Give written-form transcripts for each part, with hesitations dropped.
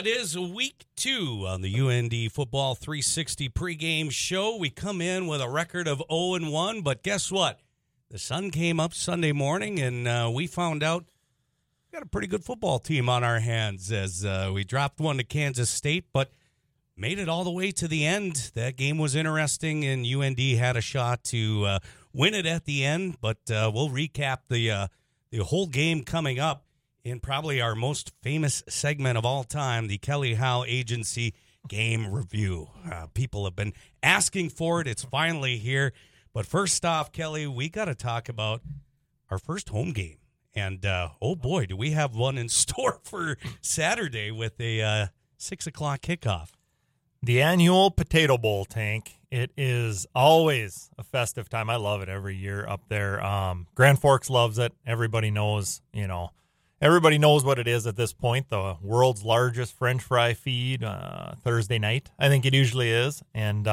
It is week 2 on the UND Football 360 pregame show. We come in with a record of 0-1, but guess what? The sun came up Sunday morning, and we found out we got a pretty good football team on our hands as we dropped one to Kansas State, but made it all the way to the end. That game was interesting, and UND had a shot to win it at the end, but we'll recap the whole game coming up in probably our most famous segment of all time, the Kelly Howe Agency Game Review. People have been asking for it. It's finally here. But first off, Kelly, we got to talk about our first home game. And, oh, boy, do we have one in store for Saturday with a 6 o'clock kickoff. The annual Potato Bowl, Tank. It is always a festive time. I love it every year up there. Grand Forks loves it. Everybody knows, Everybody knows what it is at this point, the world's largest French fry feed Thursday night. I think it usually is. And,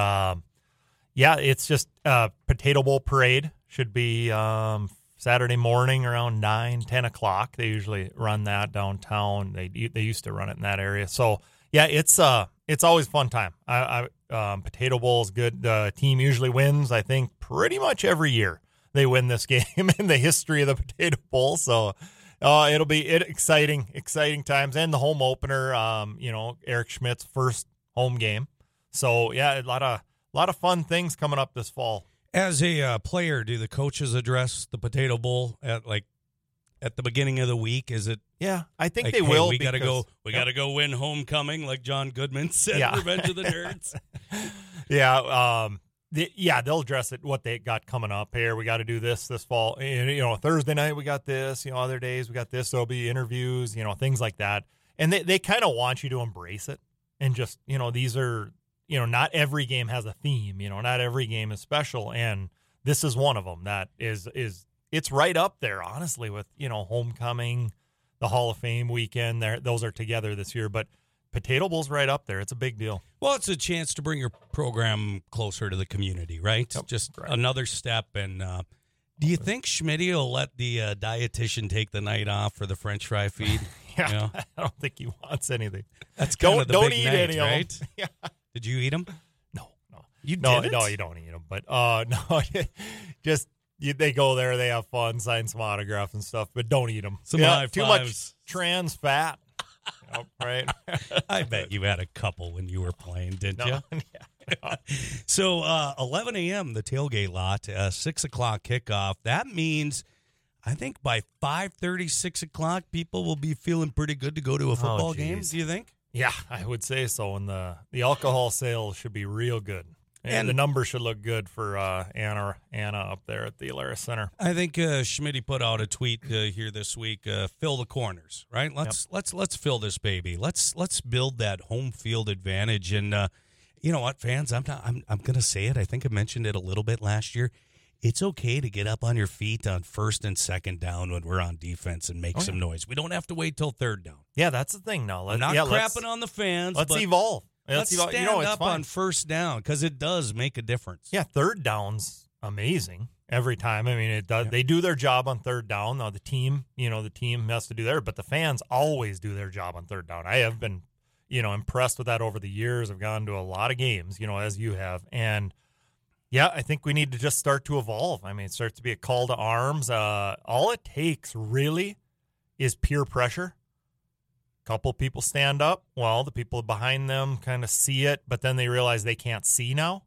it's just Potato Bowl parade. Should be Saturday morning around 9, 10 o'clock. They usually run that downtown. They used to run it in that area. So, yeah, it's always a fun time. Potato Bowl is good. The team usually wins, I think, pretty much every year. They win this game in the history of the Potato Bowl. So, it'll be exciting times, and the home opener. Eric Schmidt's first home game. So yeah, a lot of fun things coming up this fall. As a player, do the coaches address the Potato Bowl at the beginning of the week? Is it? Yeah, I think like, they hey, will. We got to go. We got to go win homecoming, like John Goodman said. Yeah. Revenge of the Nerds. Yeah. They'll address it, what they got coming up here. We got to do this fall. And, Thursday night we got this. Other days we got this. There'll be interviews, things like that. And they kind of want you to embrace it. And just, these are, not every game has a theme. Not every game is special. And this is one of them that is it's right up there, honestly, with, homecoming, the Hall of Fame weekend. Those are together this year. But Potato Bowl's right up there. It's a big deal. Well, it's a chance to bring your program closer to the community, right? Yep, just right. Another step. And do you think Schmitty will let the dietitian take the night off for the French fry feed? Yeah, I don't think he wants anything. That's kind of the don't big eat night, any right? of them. Yeah. Did you eat them? No. You No, didn't? no, you don't eat them. But no, just they go there, they have fun, sign some autographs and stuff, but don't eat them. Some high too fives. much trans fat. Right. I bet you had a couple when you were playing, didn't you? Yeah. So 11 a.m., the tailgate lot, 6 o'clock kickoff. That means, I think by 5:30, 6 o'clock, people will be feeling pretty good to go to a football game. Do you think? Yeah, I would say so. And the alcohol sales should be real good. And the numbers should look good for Anna up there at the Alerus Center. I think Schmitty put out a tweet here this week. Fill the corners, right? Let's fill this baby. Let's build that home field advantage. And you know what, fans? I'm going to say it. I think I mentioned it a little bit last year. It's okay to get up on your feet on first and second down when we're on defense and make some noise. We don't have to wait till third down. Yeah, that's the thing. Now, I'm not crapping on the fans. Let's but evolve. Let's stand up fine. on first down because it does make a difference. Yeah, third down's amazing every time. I mean, it does. Yeah. They do their job on third down. Now the team has to do theirs, but the fans always do their job on third down. I have been, impressed with that over the years. I've gone to a lot of games, as you have, and yeah, I think we need to just start to evolve. I mean, it starts to be a call to arms. All it takes really is peer pressure. Couple people stand up. Well, the people behind them kind of see it, but then they realize they can't see now.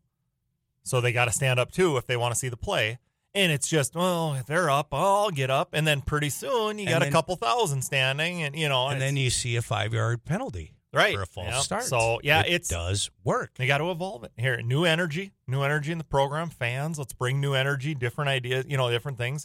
So they got to stand up too if they want to see the play. And it's just, if they're up, I'll get up. And then pretty soon you got a couple thousand standing and, and then you see a 5-yard penalty for a false start. So, yeah, it does work. They got to evolve it. Here, new energy in the program. Fans, let's bring new energy, different ideas, different things.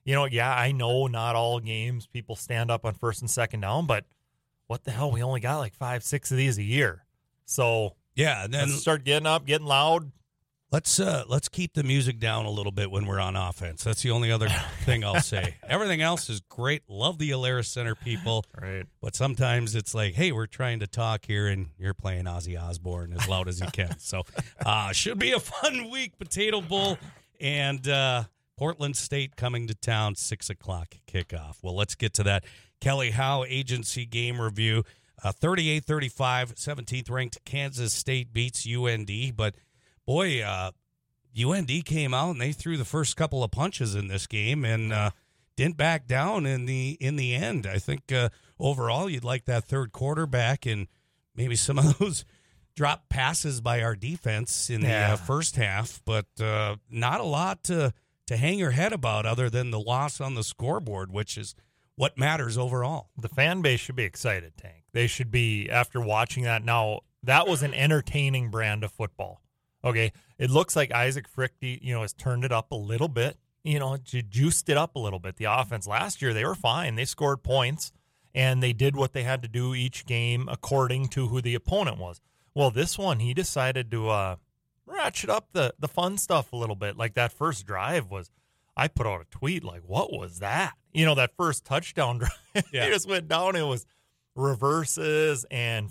I know not all games people stand up on first and second down, but what the hell? We only got like 5-6 of these a year. So yeah, and then let's start getting up, getting loud. Let's keep the music down a little bit when we're on offense. That's the only other thing I'll say. Everything else is great. Love the Alerus Center people. Right. But sometimes it's like, hey, we're trying to talk here, and you're playing Ozzy Osbourne as loud as you can. So should be a fun week, Potato Bowl. And Portland State coming to town, 6 o'clock kickoff. Well, let's get to that Kelly Howe Agency game review. 38-35, 17th ranked Kansas State beats UND. But boy, UND came out and they threw the first couple of punches in this game and didn't back down in the end. I think overall you'd like that third quarter back and maybe some of those drop passes by our defense in the first half, but not a lot to hang your head about other than the loss on the scoreboard, which is what matters overall. The fan base should be excited, Tank. They should be, after watching that. Now, that was an entertaining brand of football. Okay, it looks like Isaac Frichte, has turned it up a little bit, juiced it up a little bit. The offense last year, they were fine. They scored points, and they did what they had to do each game according to who the opponent was. Well, this one, he decided to ratchet up the fun stuff a little bit. Like that first drive was, I put out a tweet like, what was that? That first touchdown drive, it just went down. It was reverses and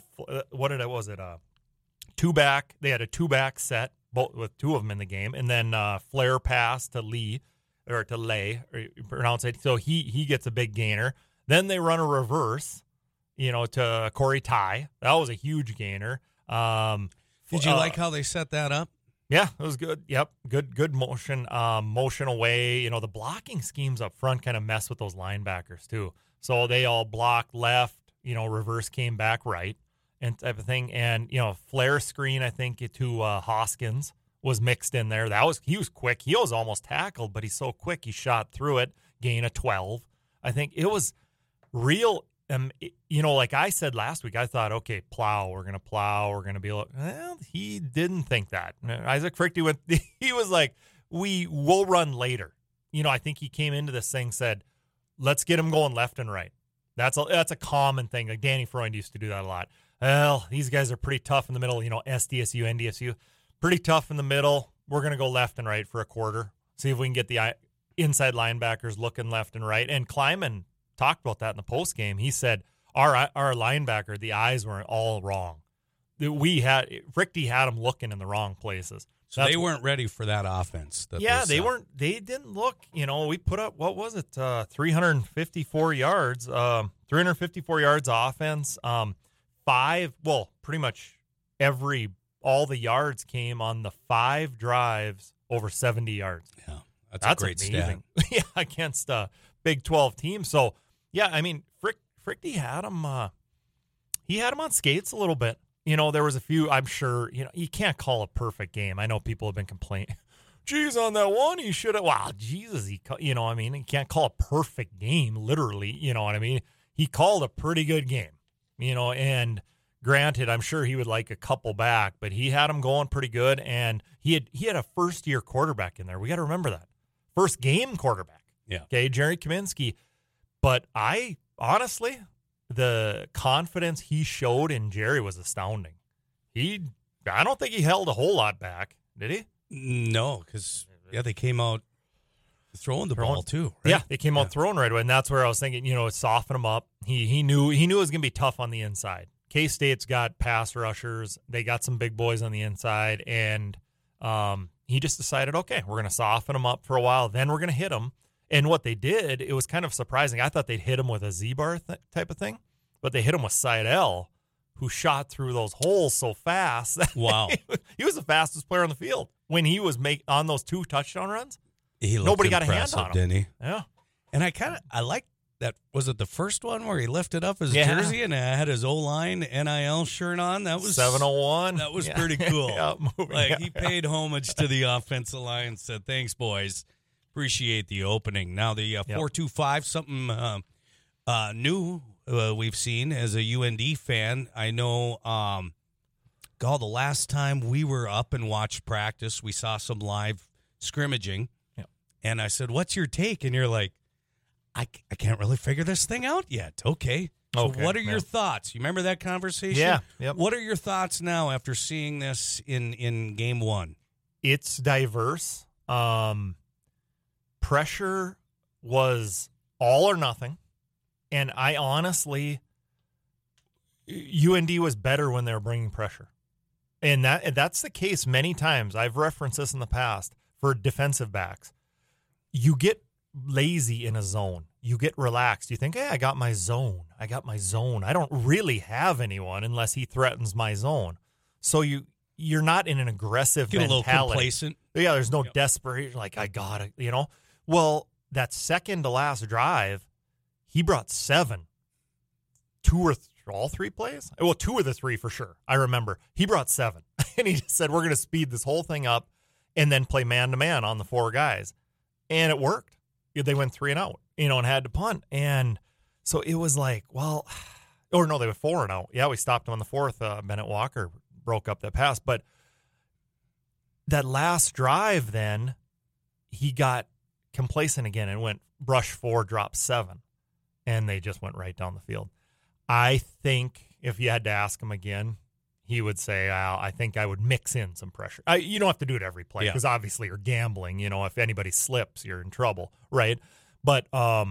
two-back. They had a two-back set, both with two of them in the game, and then flare pass to Lay, or you pronounce it. So he gets a big gainer. Then they run a reverse, to Corey Ty. That was a huge gainer. Did you like how they set that up? Yeah, it was good. Yep, good motion. Motion away. The blocking schemes up front kind of mess with those linebackers too. So they all blocked left. Reverse came back right, and type of thing. And flare screen, I think, to Hoskins was mixed in there. He was quick. He was almost tackled, but he's so quick. He shot through it. Gain of 12. I think it was real. Like I said last week, I thought, okay, we're going to be like, well, he didn't think that. Isaac Frichte he was like, we will run later. I think he came into this thing, said, let's get him going left and right. That's a common thing. Like Danny Freund used to do that a lot. Well, these guys are pretty tough in the middle, SDSU, NDSU, pretty tough in the middle. We're going to go left and right for a quarter. See if we can get the inside linebackers looking left and right. And Kleiman talked about that in the post game. He said our linebacker, the eyes were all wrong. Frichte had them looking in the wrong places. So they weren't ready for that offense. They weren't. They didn't look. We put up, what was it? 354 yards. 354 yards offense. Pretty much all the yards came on the 5 drives over 70 yards. Yeah, that's a great amazing stat. Yeah, against a Big 12 team. So yeah, I mean, Frichte had him. He had him on skates a little bit. There was a few. I'm sure. You can't call a perfect game. I know people have been complaining. Geez, on that one, he should have. Wow, Jesus, he can't call a perfect game. Literally, you know what I mean. He called a pretty good game. And granted, I'm sure he would like a couple back, but he had him going pretty good. And he had a first year quarterback in there. We got to remember that first game quarterback. Yeah. Okay, Jerry Kaminsky. But honestly, the confidence he showed in Jerry was astounding. I don't think he held a whole lot back, did he? No, because they came out throwing the ball too. Right? Yeah, they came out throwing right away, and that's where I was thinking, soften him up. He knew it was going to be tough on the inside. K-State's got pass rushers. They got some big boys on the inside, and he just decided, okay, we're going to soften him up for a while, then we're going to hit him. And what they did, it was kind of surprising. I thought they'd hit him with a Z-bar type of thing, but they hit him with Seidel, who shot through those holes so fast. Wow. He was the fastest player on the field when he was on those 2 touchdown runs. Nobody got a hand on him. Didn't he? Yeah. And I like that. Was it the first one where he lifted up his jersey and had his O-line NIL shirt on? That was 701. That was pretty cool. He paid homage to the offensive line and said, thanks, boys. Appreciate the opening. Now the 4-2-5, something new we've seen as a UND fan. I know, the last time we were up and watched practice, we saw some live scrimmaging. Yep. And I said, what's your take? And you're like, I can't really figure this thing out yet. Okay. So what are your thoughts? You remember that conversation? Yeah. Yep. What are your thoughts now after seeing this in game 1? It's diverse. Pressure was all or nothing. And I honestly, UND was better when they were bringing pressure. And that's the case many times. I've referenced this in the past for defensive backs. You get lazy in a zone. You get relaxed. You think, hey, I got my zone. I don't really have anyone unless he threatens my zone. So you're not in an aggressive Get mentality. a little complacent. Yeah, there's no desperation. Like, I got it, Well, that second to last drive, he brought 7. 2 or all 3 plays? Well, 2 of the 3 for sure. I remember. He brought 7. And he just said, we're going to speed this whole thing up and then play man-to-man on the 4 guys. And it worked. They went 3 and out, and had to punt. And so it was like, well, or no, they were 4 and out. Yeah, we stopped him on the 4th. Bennett Walker broke up that pass. But that last drive then, he got complacent again and went brush 4, drop 7. And they just went right down the field. I think if you had to ask him again, he would say, I think I would mix in some pressure. You don't have to do it every play because obviously you're gambling. If anybody slips, you're in trouble, right? But,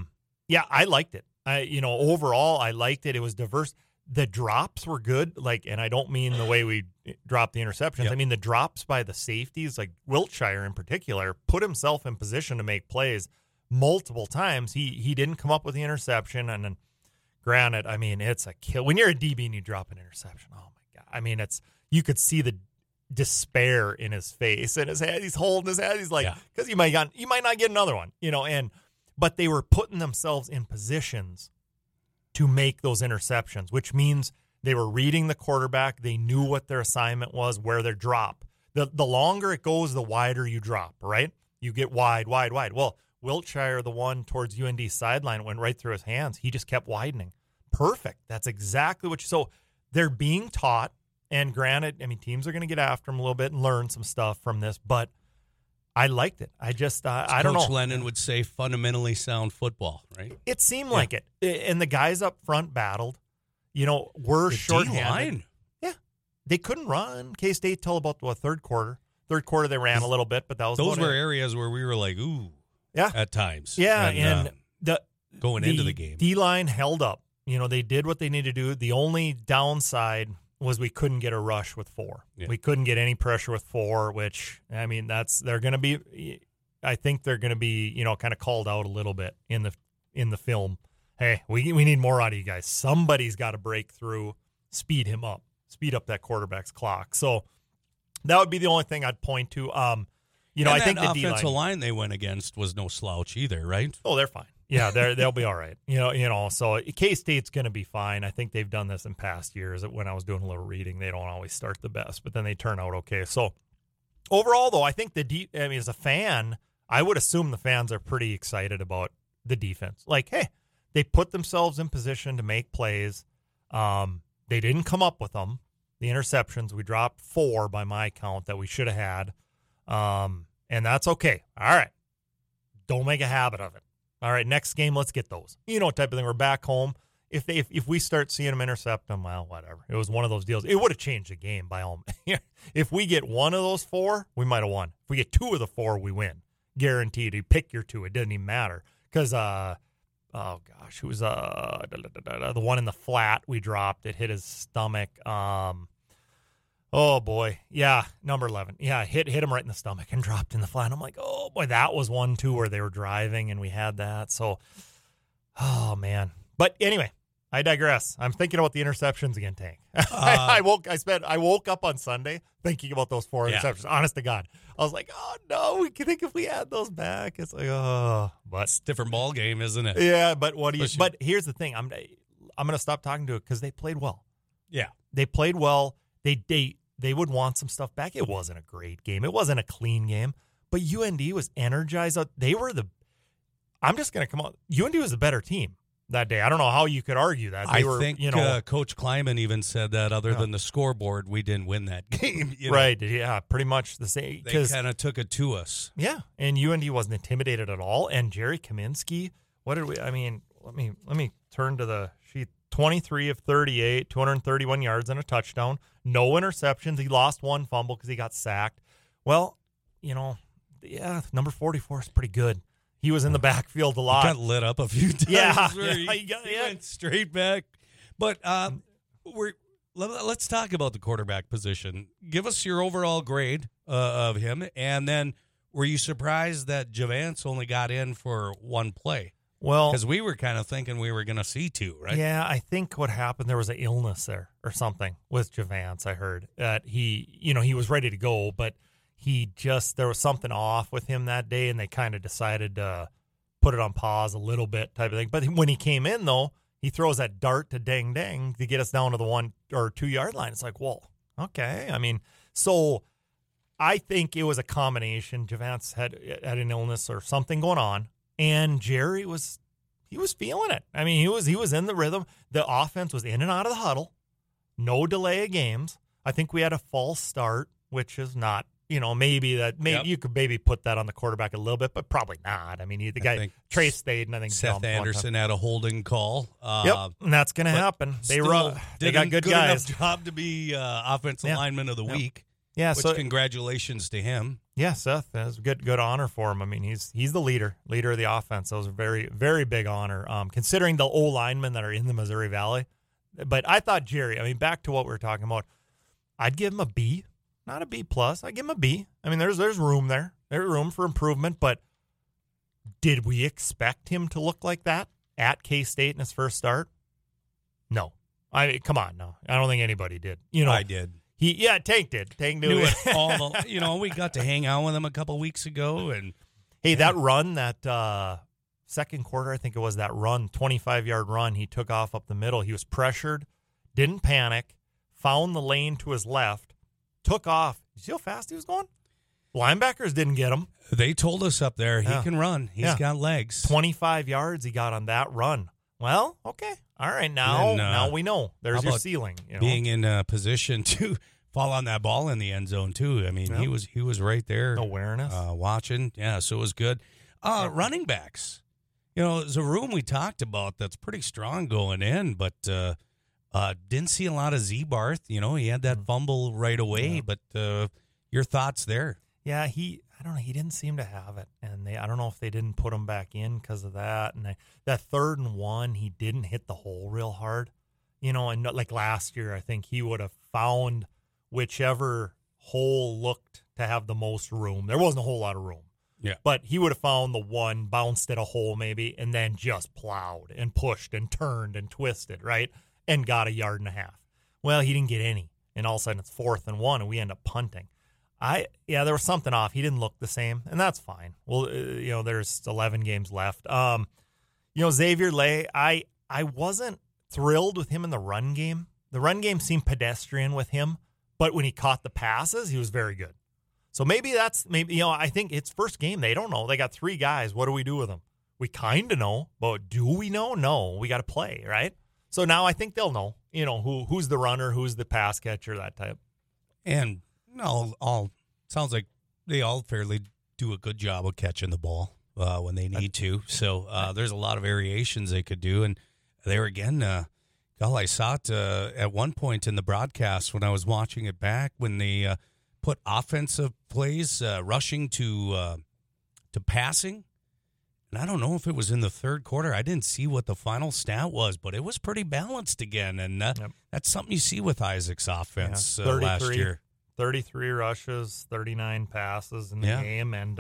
I liked it. Overall, I liked it. It was diverse. The drops were good, and I don't mean the way we dropped the interceptions. I mean the drops by the safeties, like Wiltshire in particular, put himself in position to make plays multiple times. He didn't come up with the interception, and then granted, I mean, it's a kill. When you're a DB and you drop an interception, oh, my God. I mean, you could see the despair in his face and his head. He's holding his head. He's like, because you might not get another one, but they were putting themselves in positions to make those interceptions, which means they were reading the quarterback. They knew what their assignment was, where their drop. The longer it goes, the wider you drop, right? You get wide. Well, Wiltshire, the one towards UND sideline, went right through his hands. He just kept widening. Perfect. That's exactly what so they're being taught. And granted, I mean, teams are going to get after them a little bit and learn some stuff from this, but I liked it. I just, I don't know. Coach Lennon would say fundamentally sound football, right? It seemed like it. And the guys up front battled. We're shorthanded. Yeah. They couldn't run K-State till about the third quarter. Third quarter, they ran a little bit, but that was those were areas where we were like, ooh. Yeah. At times. Yeah, and going into the game. D-line held up. They did what they needed to do. The only downside was we couldn't get a rush with 4. Yeah. We couldn't get any pressure with 4, which, I mean, they're going to be, I think they're going to be, kind of called out a little bit in the film. Hey, we need more out of you guys. Somebody's got to break through, speed up that quarterback's clock. So that would be the only thing I'd point to. I think the offensive line they went against was no slouch either, right? Oh, they're fine. Yeah, they'll be all right. So K-State's going to be fine. I think they've done this in past years. When I was doing a little reading, they don't always start the best, but then they turn out okay. So overall, though, I think as a fan, I would assume the fans are pretty excited about the defense. Like, hey, they put themselves in position to make plays. They didn't come up with them. The interceptions, we dropped 4 by my count that we should have had. And that's okay. All right. Don't make a habit of it. All right. Next game, let's get those. Type of thing. We're back home. If we start seeing them intercept them, well, whatever. It was one of those deals. It would have changed the game by all means. If we get one of those 4, we might have won. If we get 2 of the 4, we win. Guaranteed. You pick your 2. It doesn't even matter. Because, who was the one in the flat we dropped? It hit his stomach. Oh, boy. Yeah, number 11. Yeah, hit him right in the stomach and dropped in the flat. I'm like, oh, boy, that was one, too, where they were driving, and we had that. So, oh, man. But anyway, I digress. I'm thinking about the interceptions again, Tank. I woke up on Sunday thinking about those 4 interceptions. Honest to God. I was like, oh, no, we can think if we had those back. It's like, oh. But it's a different ball game, isn't it? Yeah, but but here's the thing. I'm going to stop talking to it because they played well. Yeah. They played well. They would want some stuff back. It wasn't a great game. It wasn't a clean game. But UND was energized. I'm just going to come on. UND was the better team that day. I don't know how you could argue that. I think Coach Kleiman even said that other than the scoreboard, we didn't win that game. Right. Yeah, pretty much the same. They kind of took it to us. Yeah, and UND wasn't intimidated at all. And Jerry Kaminsky, let me turn to the sheet. 23 of 38, 231 yards and a touchdown. No interceptions. He lost 1 fumble because he got sacked. Well, number 44 is pretty good. He was in the backfield a lot. He got lit up a few times. He went straight back. But let's talk about the quarterback position. Give us your overall grade of him, and then were you surprised that Javance only got in for one play? Well, Because we were kind of thinking we were going to see two, right? yeah, I think what happened, there was an illness there or something with Javance. I heard that he was ready to go, but there was something off with him that day, and they kind of decided to put it on pause a little bit type of thing. But when he came in, though, he throws that dart to Deng Deng to get us down to the 1 or 2 yard line. It's like, well, okay. I mean, so I think it was a combination. Javance had an illness or something going on, and Jerry was feeling it. I mean, he was in the rhythm. The offense was in and out of the huddle, no delay of games. I think we had a false start, which is not. Maybe you could maybe put that on the quarterback a little bit, but probably not. I mean, the guy Trace Staden, I think Seth Anderson had a holding call. Yep, and that's going to happen. They got good guys. Enough job to be offensive lineman of the week. Yeah, which congratulations to him. Yeah, Seth, that's good honor for him. I mean, he's the leader of the offense. That was a very, very big honor, considering the old linemen that are in the Missouri Valley. But I thought Jerry. I mean, back to what we were talking about. I'd give him a B. Not a B plus. I give him a B. I mean, there's room there. There's room for improvement, but did we expect him to look like that at K-State in his first start? No. I mean, come on, no. I don't think anybody did. I did. Tank did. Tank knew it. We got to hang out with him a couple weeks ago, and that run, that second quarter, I think it was that run, 25-yard run. He took off up the middle. He was pressured, didn't panic, found the lane to his left. Took off. You see how fast he was going? Linebackers didn't get him. They told us up there he can run. He's got legs. 25 yards he got on that run. Well, okay. All right, now we know. There's your ceiling. Being in a position to fall on that ball in the end zone, too. I mean, he was right there. Awareness. Watching. Yeah, so it was good. Running backs. There's a room we talked about that's pretty strong going in, but didn't see a lot of Z-Barth. He had that fumble right away, but your thoughts there? Yeah, I don't know. He didn't seem to have it, and I don't know if they didn't put him back in because of that. And that 3rd and 1, he didn't hit the hole real hard. And like last year, I think he would have found whichever hole looked to have the most room. There wasn't a whole lot of room. Yeah. But he would have found the one, bounced at a hole maybe, and then just plowed and pushed and turned and twisted, right? And got 1.5 yards. Well, he didn't get any. And all of a sudden it's 4th and 1, and we end up punting. There was something off. He didn't look the same, and that's fine. Well, there's 11 games left. Xavier Lay, I wasn't thrilled with him in the run game. The run game seemed pedestrian with him, but when he caught the passes, he was very good. So maybe I think it's first game. They don't know. They got 3 guys. What do we do with them? We kind of know, but do we know? No, we got to play, right? So now I think they'll know, who's the runner, who's the pass catcher, that type. And all sounds like they all fairly do a good job of catching the ball when they need to. So there's a lot of variations they could do. And there again, I saw it at one point in the broadcast when I was watching it back when they put offensive plays rushing to passing. And I don't know if it was in the third quarter. I didn't see what the final stat was, but it was pretty balanced again. And that's something you see with Isaac's offense last year. 33 rushes, 39 passes in the game. And,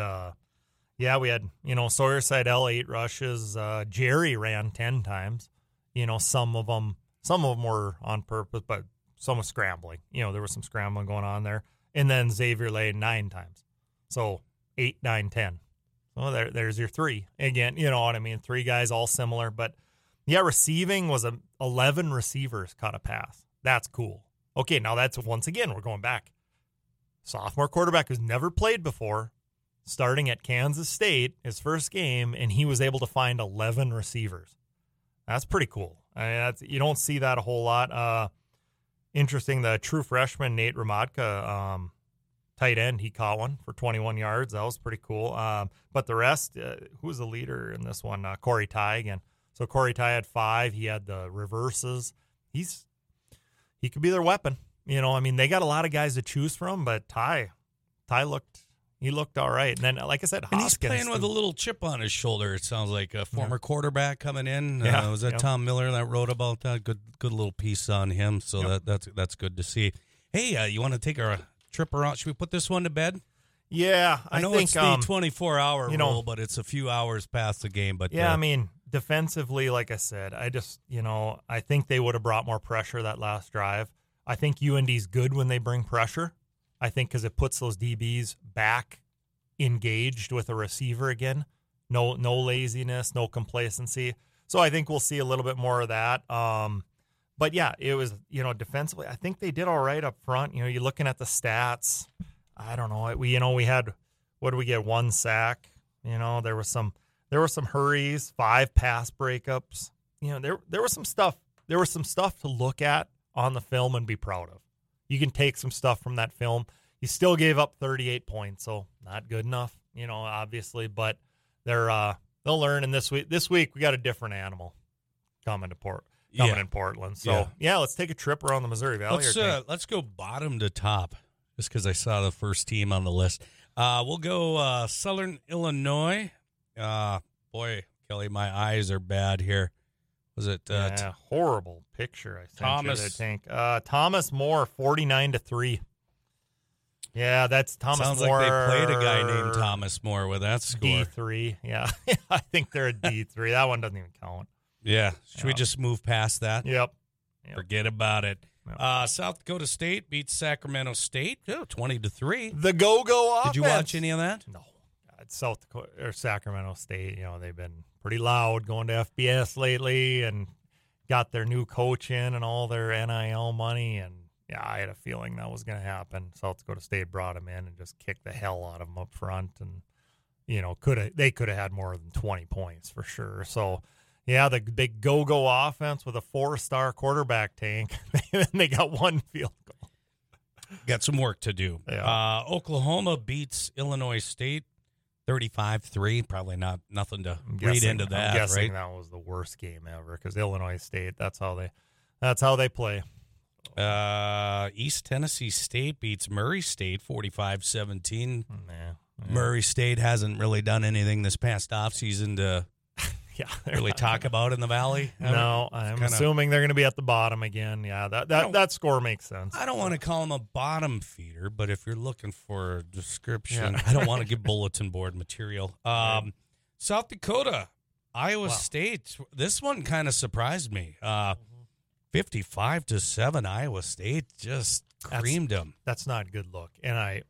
we had, Sawyer Seidel 8 rushes. Jerry ran 10 times. Some of them were on purpose, but some was scrambling. There was some scrambling going on there. And then Xavier Lay 9 times. So 8, 9, 10. Well, there's your 3. Again, you know what I mean? 3 guys, all similar. But, receiving was 11 receivers caught a pass. That's cool. Okay, now that's, once again, we're going back. Sophomore quarterback who's never played before, starting at Kansas State, his first game, and he was able to find 11 receivers. That's pretty cool. I mean, you don't see that a whole lot. Interesting, the true freshman, Nate Ramadka, tight end, he caught one for 21 yards. That was pretty cool. But the rest, who was the leader in this one? Corey Ty again. So Corey Ty had 5. He had the reverses. He could be their weapon. They got a lot of guys to choose from, but Ty looked all right. And then, like I said, Hoskins. And he's playing with a little chip on his shoulder. It sounds like a former quarterback coming in. Was that Tom Miller that wrote about that? Good little piece on him. So that's good to see. Hey, you want to take a trip around? Should we put this one to bed? Yeah, I know think, it's the 24-hour you know, rule, but it's a few hours past the game. But yeah, I mean, defensively, like I said, I just, I think they would have brought more pressure that last drive. I think UND's good when they bring pressure. I think because it puts those DBs back engaged with a receiver again. No laziness, no complacency. So I think we'll see a little bit more of that. But yeah, it was, defensively, I think they did all right up front. You're looking at the stats. I don't know. We had, what did we get? 1 sack. There was some hurries, 5 pass breakups. There was some stuff. There was some stuff to look at on the film and be proud of. You can take some stuff from that film. You still gave up 38 points, so not good enough, obviously. But they'll learn. And this week we got a different animal coming in Portland. So yeah, let's take a trip around the Missouri Valley. Let's go bottom to top, just because I saw the first team on the list. We'll go Southern Illinois. Boy, Kelly, my eyes are bad here. Was it horrible picture? I sent Thomas you there, Tank. Thomas More, 49-3. Yeah, that's Thomas Sounds More. Sounds like they played a guy named Thomas More with that score. D3, yeah. I think they're a D3. That one doesn't even count. Yeah. Should we just move past that? Yep. Forget about it. Yep. South Dakota State beats Sacramento State 20-3. The go-go offense. Did you watch any of that? No. South Dakota or Sacramento State, they've been pretty loud going to FBS lately and got their new coach in and all their NIL money. And yeah, I had a feeling that was going to happen. South Dakota State brought him in and just kicked the hell out of him up front. And, they could have had more than 20 points for sure. So, yeah, the big go-go offense with a 4-star quarterback, Tank. They got 1 field goal. Got some work to do. Yeah. Oklahoma beats Illinois State 35-3. Probably nothing to read into that. I'm guessing right? That was the worst game ever because Illinois State. That's how they play. East Tennessee State beats Murray State 45-17. Yeah. Murray State hasn't really done anything this past offseason to really talk about in the Valley. No, I'm assuming they're going to be at the bottom again. Yeah, that score makes sense. I don't want to call them a bottom feeder, but if you're looking for a description, I don't want to give bulletin board material. South Dakota, Iowa State. This one kind of surprised me. 55-7, Iowa State just creamed them. That's not a good look. And I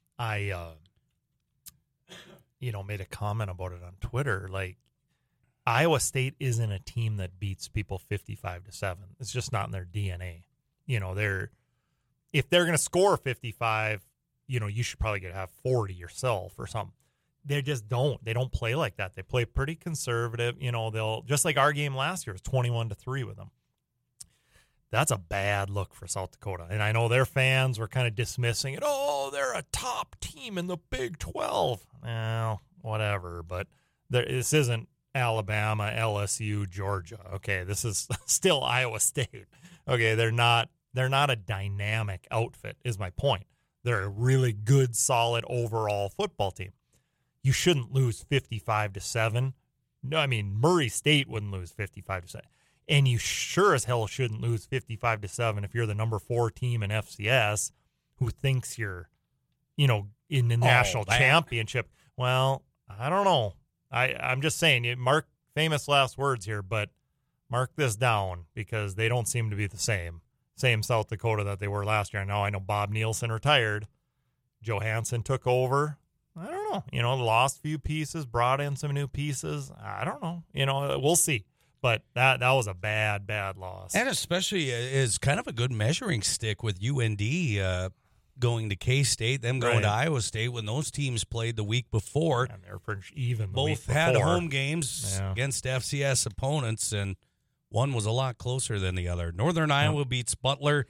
made a comment about it on Twitter. Like, Iowa State isn't a team that beats people 55-7. It's just not in their DNA. If they're going to score 55, you should probably have 40 yourself or something. They just don't. They don't play like that. They play pretty conservative. They'll just like our game last year was 21-3 with them. That's a bad look for South Dakota. And I know their fans were kind of dismissing it. Oh, they're a top team in the Big 12. Well, whatever. But this isn't Alabama, LSU, Georgia. Okay, this is still Iowa State. Okay, they're not a dynamic outfit, is my point. They're a really good, solid overall football team. You shouldn't lose 55-7. No, I mean, Murray State wouldn't lose 55-7. And you sure as hell shouldn't lose 55-7 if you're the number 4 team in FCS who thinks you're, in the national championship. Well, I don't know. I'm just saying, mark famous last words here, but mark this down because they don't seem to be the same South Dakota that they were last year. I know Bob Nielsen retired. Johansson took over. I don't know. Lost a few pieces, brought in some new pieces. I don't know. We'll see. But that was a bad loss. And especially is kind of a good measuring stick with UND going to K-State, them going to Iowa State when those teams played the week before. And they were pretty even. Both had home games against FCS opponents, and one was a lot closer than the other. Northern Iowa beats Butler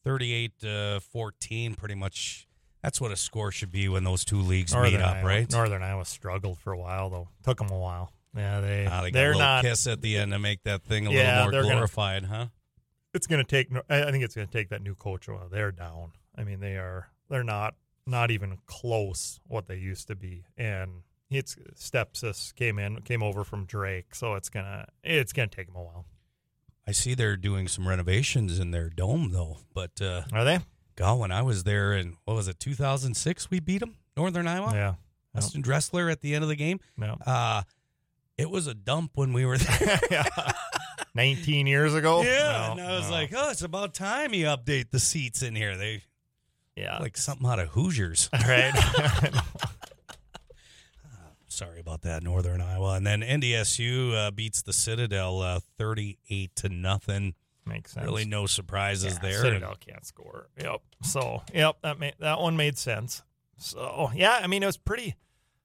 38-14. Pretty much that's what a score should be when those two leagues meet up, right? Northern Iowa struggled for a while, though. Took them a while. Yeah, they got a little kiss at the end to make that thing a little more glorified, huh? It's going to take. I think it's going to take that new coach a while. They're down. I mean, they're not even close what they used to be. And Stepsis came over from Drake, so it's gonna take them a while. I see they're doing some renovations in their dome, though. But are they? God, when I was there in 2006, we beat them. Northern Iowa? Yeah. Justin Dressler at the end of the game? No. It was a dump when we were there. Yeah. 19 years ago? Yeah, and I was like, oh, it's about time you update the seats in here. They like something out of Hoosiers. Right. Sorry about that, Northern Iowa. And then NDSU beats the Citadel 38-0. Makes sense. Really no surprises there. Citadel can't score. Yep. So, that one made sense. So, yeah, I mean, it was pretty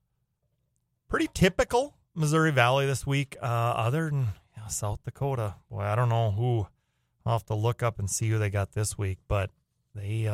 typical Missouri Valley this week, other than South Dakota. Boy, I don't know who. I'll have to look up and see who they got this week, but they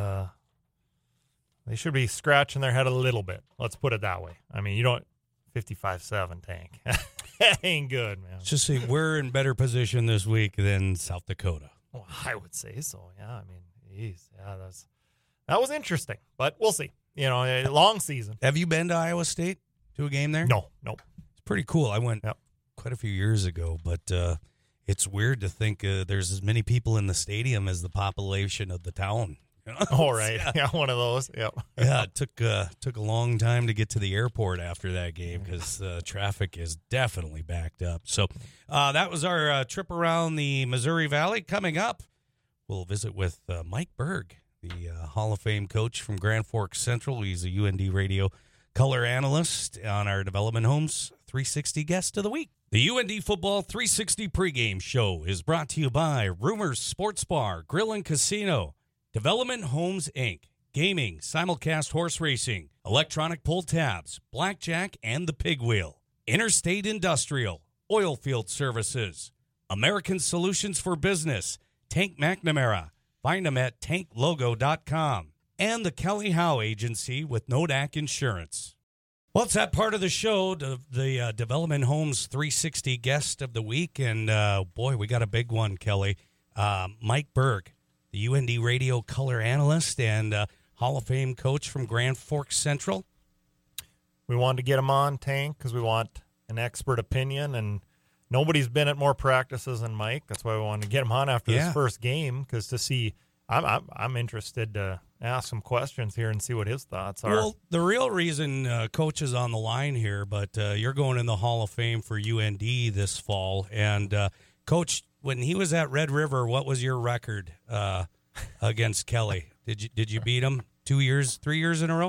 should be scratching their head a little bit. Let's put it that way. I mean, you don't 55-7 Tank. That ain't good, man. Let's just say we're in better position this week than South Dakota. Well, I would say so. Yeah, I mean, geez, yeah, that was interesting, but we'll see. You know, a long season. Have you been to Iowa State to a game there? No. It's pretty cool. I went quite a few years ago, but it's weird to think there's as many people in the stadium as the population of the town. You know? Oh, right. Yeah, one of those. Yep. Yeah, it took a long time to get to the airport after that game because traffic is definitely backed up. So that was our trip around the Missouri Valley. Coming up, we'll visit with Mike Berg, the Hall of Fame coach from Grand Forks Central. He's a UND radio color analyst on our Development Homes 360 Guest of the Week. The UND Football 360 pregame show is brought to you by Rumors Sports Bar, Grill and Casino, Development Homes, Inc., Gaming, Simulcast Horse Racing, Electronic Pull Tabs, Blackjack and the Pig Wheel, Interstate Industrial, Oilfield Services, American Solutions for Business, Tank McNamara. Find them at tanklogo.com. And the Kelly Howe Agency with Nodak Insurance. Well, it's that part of the show, the Development Homes 360 Guest of the Week. And, boy, we got a big one, Kelly. Mike Berg, the UND radio color analyst and Hall of Fame coach from Grand Forks Central. We wanted to get him on, Tank, because we want an expert opinion, and nobody's been at more practices than Mike. That's why we wanted to get him on after this first game, because to see, I'm interested to ask some questions here and see what his thoughts are. Well, the real reason Coach is on the line here, but you're going in the Hall of Fame for UND this fall. And, Coach, when he was at Red River, what was your record against Kelly? Did you beat him 3 years in a row?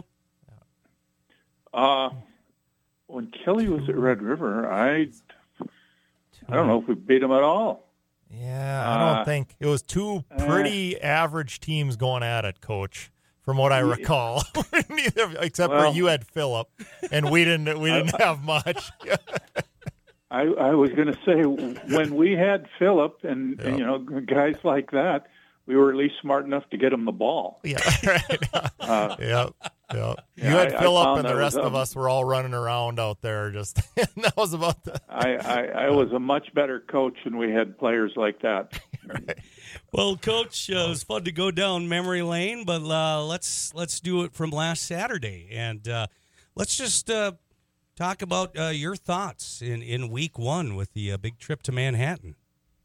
When Kelly was at Red River, I don't know if we beat him at all. Yeah, I don't think. It was two pretty average teams going at it, Coach, from what I recall. Except for you had Phillip, and we didn't have much. I was going to say, when we had Phillip and guys like that, we were at least smart enough to get him the ball. Yeah, right. Yep. You had Phillip, and the rest of us were all running around out there. Just that was about that. I was a much better coach, and we had players like that. Right. Well, Coach, it was fun to go down memory lane, but let's do it from last Saturday, and let's just talk about your thoughts in week one with the big trip to Manhattan.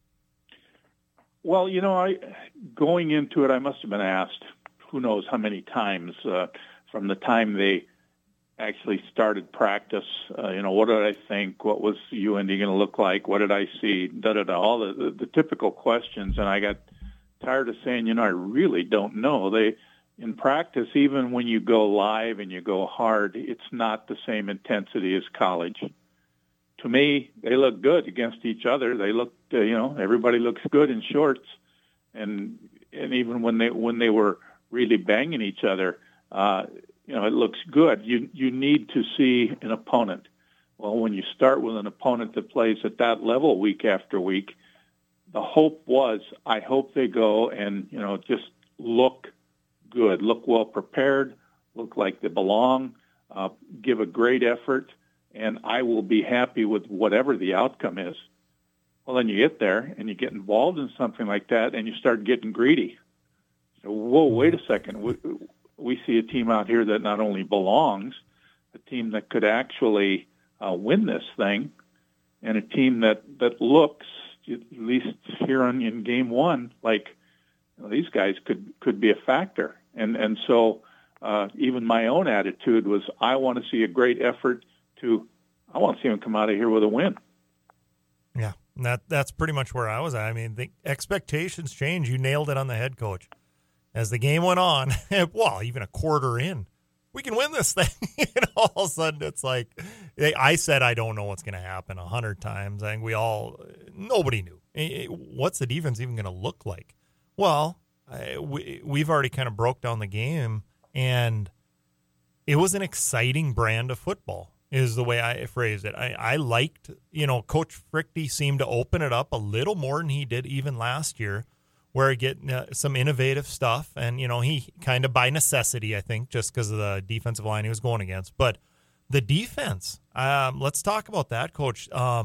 Well, going into it, I must have been asked who knows how many times from the time they actually started practice. What did I think? What was UND going to look like? What did I see? All the typical questions. And I got tired of saying, I really don't know. In practice, even when you go live and you go hard, it's not the same intensity as college. To me, they look good against each other. They look, everybody looks good in shorts, and even when they were really banging each other, it looks good. You need to see an opponent. Well, when you start with an opponent that plays at that level week after week, the hope was, I hope they go and just look good, look well prepared, look like they belong, give a great effort, and I will be happy with whatever the outcome is. Well, then you get there and you get involved in something like that and you start getting greedy. So, whoa, wait a second. We see a team out here that not only belongs, a team that could actually win this thing, and a team that looks, at least here in game one, like these guys could be a factor. And so even my own attitude was, I want to see a great effort I want to see him come out of here with a win. Yeah, that's pretty much where I was at. I mean, the expectations change. You nailed it on the head, Coach. As the game went on, well, even a quarter in, we can win this thing. All of a sudden, it's like, I said I don't know what's going to happen 100 times. I think nobody knew. What's the defense even going to look like? Well, we've already kind of broke down the game, and it was an exciting brand of football, is the way I phrased it. I liked, Coach Frichte seemed to open it up a little more than he did even last year, where he get some innovative stuff. And, he kind of by necessity, I think, just because of the defensive line he was going against. But the defense, let's talk about that, Coach.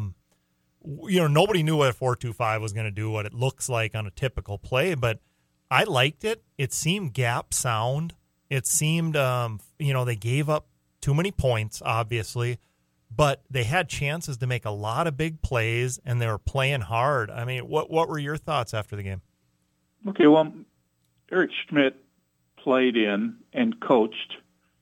Nobody knew what a 4-2-5 was going to do, what it looks like on a typical play, but I liked it. It seemed gap sound. It seemed, they gave up too many points, obviously, but they had chances to make a lot of big plays, and they were playing hard. I mean, what were your thoughts after the game? Okay, well, Eric Schmidt played in and coached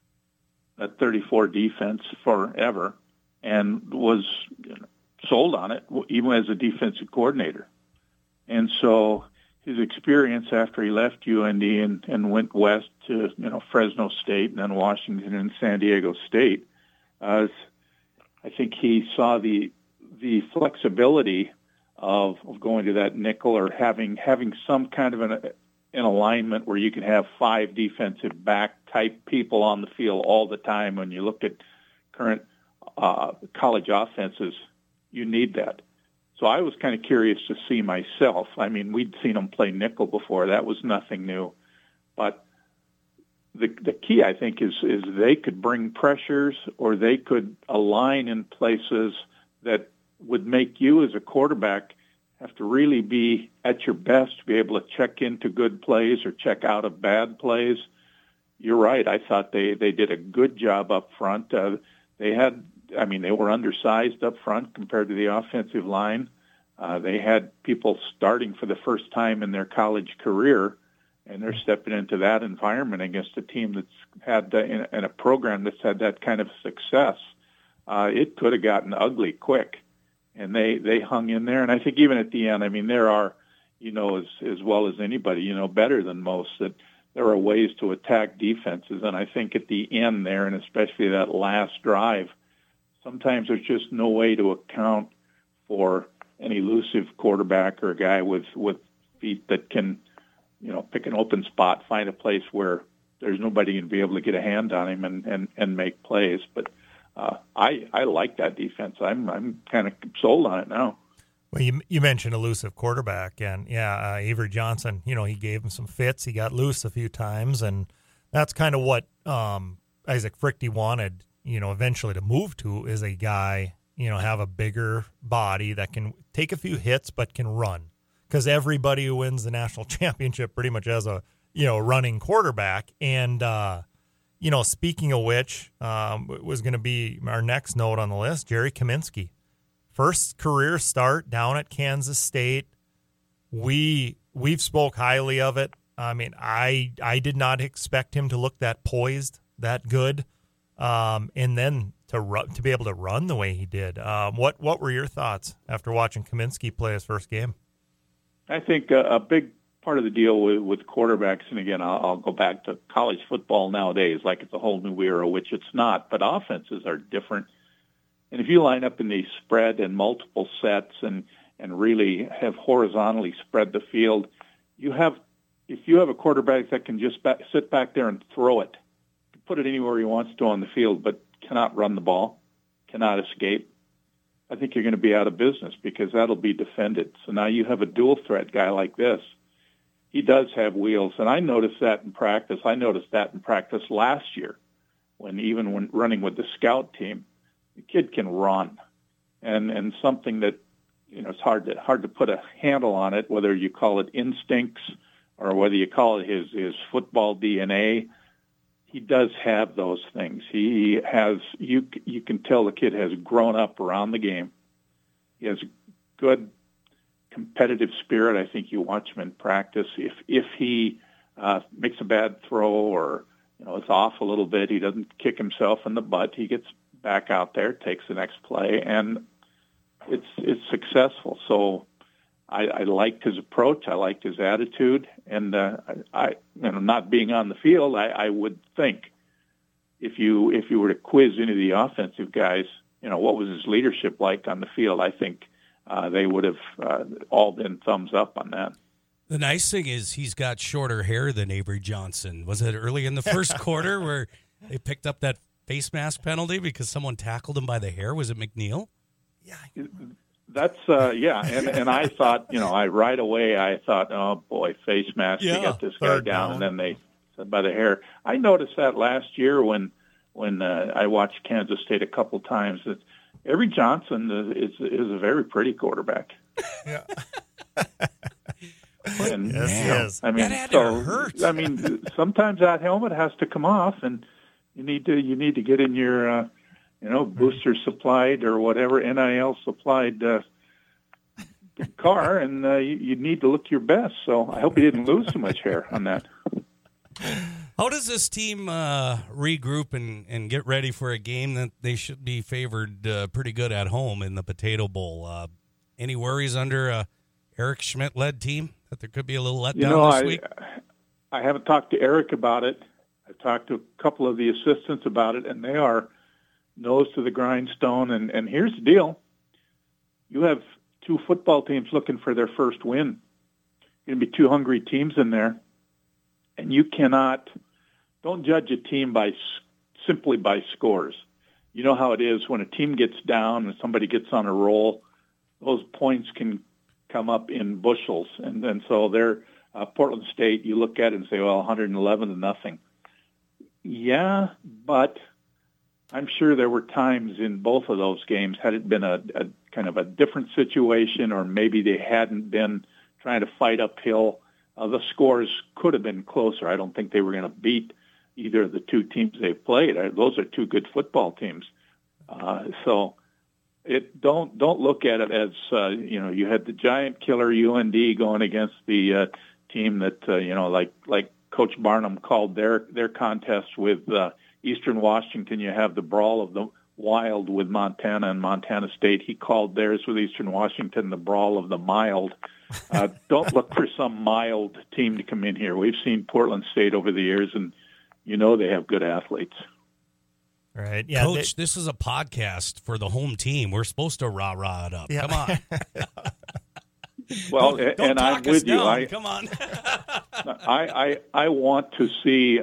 that 34 defense forever and was sold on it, even as a defensive coordinator. And so his experience after he left UND and went west to Fresno State and then Washington and San Diego State, I think he saw the flexibility of going to that nickel or having some kind of an alignment where you can have 5 defensive back type people on the field all the time. When you look at current college offenses, you need that. So I was kind of curious to see myself. I mean, we'd seen them play nickel before. That was nothing new. But the key, I think, is they could bring pressures or they could align in places that would make you as a quarterback have to really be at your best to be able to check into good plays or check out of bad plays. You're right. I thought they did a good job up front. They were undersized up front compared to the offensive line. They had people starting for the first time in their college career, and they're stepping into that environment against a team that's had in a program that's had that kind of success. It could have gotten ugly quick, and they hung in there. And I think even at the end, I mean, there are, as well as anybody, better than most, that there are ways to attack defenses. And I think at the end there, and especially that last drive, sometimes there's just no way to account for an elusive quarterback or a guy with feet that can, pick an open spot, find a place where there's nobody going to be able to get a hand on him and make plays. But I like that defense. I'm kind of sold on it now. Well, you mentioned elusive quarterback, and Avery Johnson, he gave him some fits. He got loose a few times, and that's kind of what Isaac Frichte wanted, eventually to move to, is a guy, have a bigger body that can take a few hits but can run. Because everybody who wins the national championship pretty much has a, running quarterback. And, speaking of which, was going to be our next note on the list, Jerry Kaminsky. First career start down at Kansas State. We've spoke highly of it. I mean, I did not expect him to look that poised, that good. And then to be able to run the way he did. What were your thoughts after watching Kaminsky play his first game? I think a big part of the deal with quarterbacks, and again, I'll go back to college football nowadays, like it's a whole new era, which it's not, but offenses are different. And if you line up in the spread and multiple sets and really have horizontally spread the field, if you have a quarterback that can just sit back there and throw it, put it anywhere he wants to on the field, but cannot run the ball, cannot escape, I think you're going to be out of business because that'll be defended. So now you have a dual threat guy like this. He does have wheels, and I noticed that in practice. I noticed that in practice last year when running with the scout team, the kid can run, and something that it's hard to put a handle on it, whether you call it instincts or whether you call it his football DNA. He does have those things. He has, you can tell the kid has grown up around the game. He has good competitive spirit. I think you watch him in practice. If he makes a bad throw or it's off a little bit. He doesn't kick himself in the butt. He gets back out there, takes the next play, and it's successful. So I liked his approach. I liked his attitude, and not being on the field, I would think if you were to quiz any of the offensive guys, what was his leadership like on the field, I think they would have all been thumbs up on that. The nice thing is he's got shorter hair than Avery Johnson. Was it early in the first quarter where they picked up that face mask penalty because someone tackled him by the hair? Was it McNeil? Yeah. That's, and I thought, right away I thought, oh, boy, face mask, you got this guy down, and then they said by the hair. I noticed that last year when I watched Kansas State a couple times, that Avery Johnson is a very pretty quarterback. Yeah. And, yes. I mean, that had to hurt. I mean, sometimes that helmet has to come off, and you need to get in your, booster supplied or whatever NIL supplied car, and you need to look your best. So I hope you didn't lose too much hair on that. How does this team regroup and get ready for a game that they should be favored pretty good at home in the Potato Bowl? Any worries under Eric Schmidt-led team that there could be a little letdown this week? I haven't talked to Eric about it. I've talked to a couple of the assistants about it, and they are nose to the grindstone. And here's the deal. You have two football teams looking for their first win. Going to be two hungry teams in there. And you don't judge a team simply by scores. You know how it is when a team gets down and somebody gets on a roll, those points can come up in bushels. And then so they're Portland State, you look at it and say, well, 111-0. Yeah, but I'm sure there were times in both of those games, had it been a kind of a different situation, or maybe they hadn't been trying to fight uphill, the scores could have been closer. I don't think they were going to beat either of the two teams they played. Those are two good football teams. So don't look at it as you had the giant killer UND going against the team that like Coach Barnum called their contest with Eastern Washington. You have the brawl of the wild with Montana and Montana State. He called theirs with Eastern Washington the brawl of the mild. Don't look for some mild team to come in here. We've seen Portland State over the years, and they have good athletes. Right, yeah, Coach, this is a podcast for the home team. We're supposed to rah-rah it up. Yeah. Come on. Well, don't I'm with you. Come on. I want to see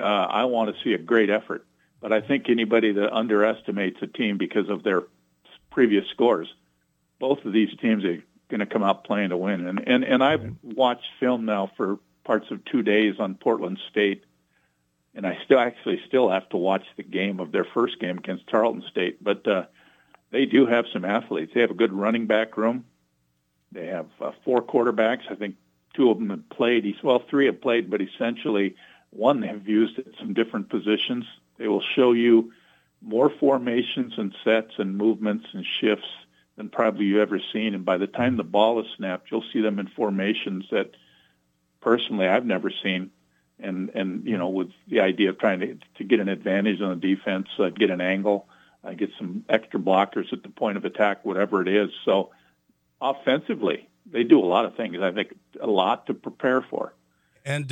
a great effort, but I think anybody that underestimates a team because of their previous scores, both of these teams are going to come out playing to win. And I've watched film now for parts of 2 days on Portland State, and I still have to watch the game of their first game against Tarleton State. But they do have some athletes. They have a good running back room. They have 4 quarterbacks. I think 2 of them have played. 3 have played, but essentially one they have used at some different positions. They will show you more formations and sets and movements and shifts than probably you've ever seen. And by the time the ball is snapped, you'll see them in formations that personally I've never seen. And with the idea of trying to get an advantage on the defense, get an angle, get some extra blockers at the point of attack, whatever it is. So offensively, they do a lot of things. I think a lot to prepare for. And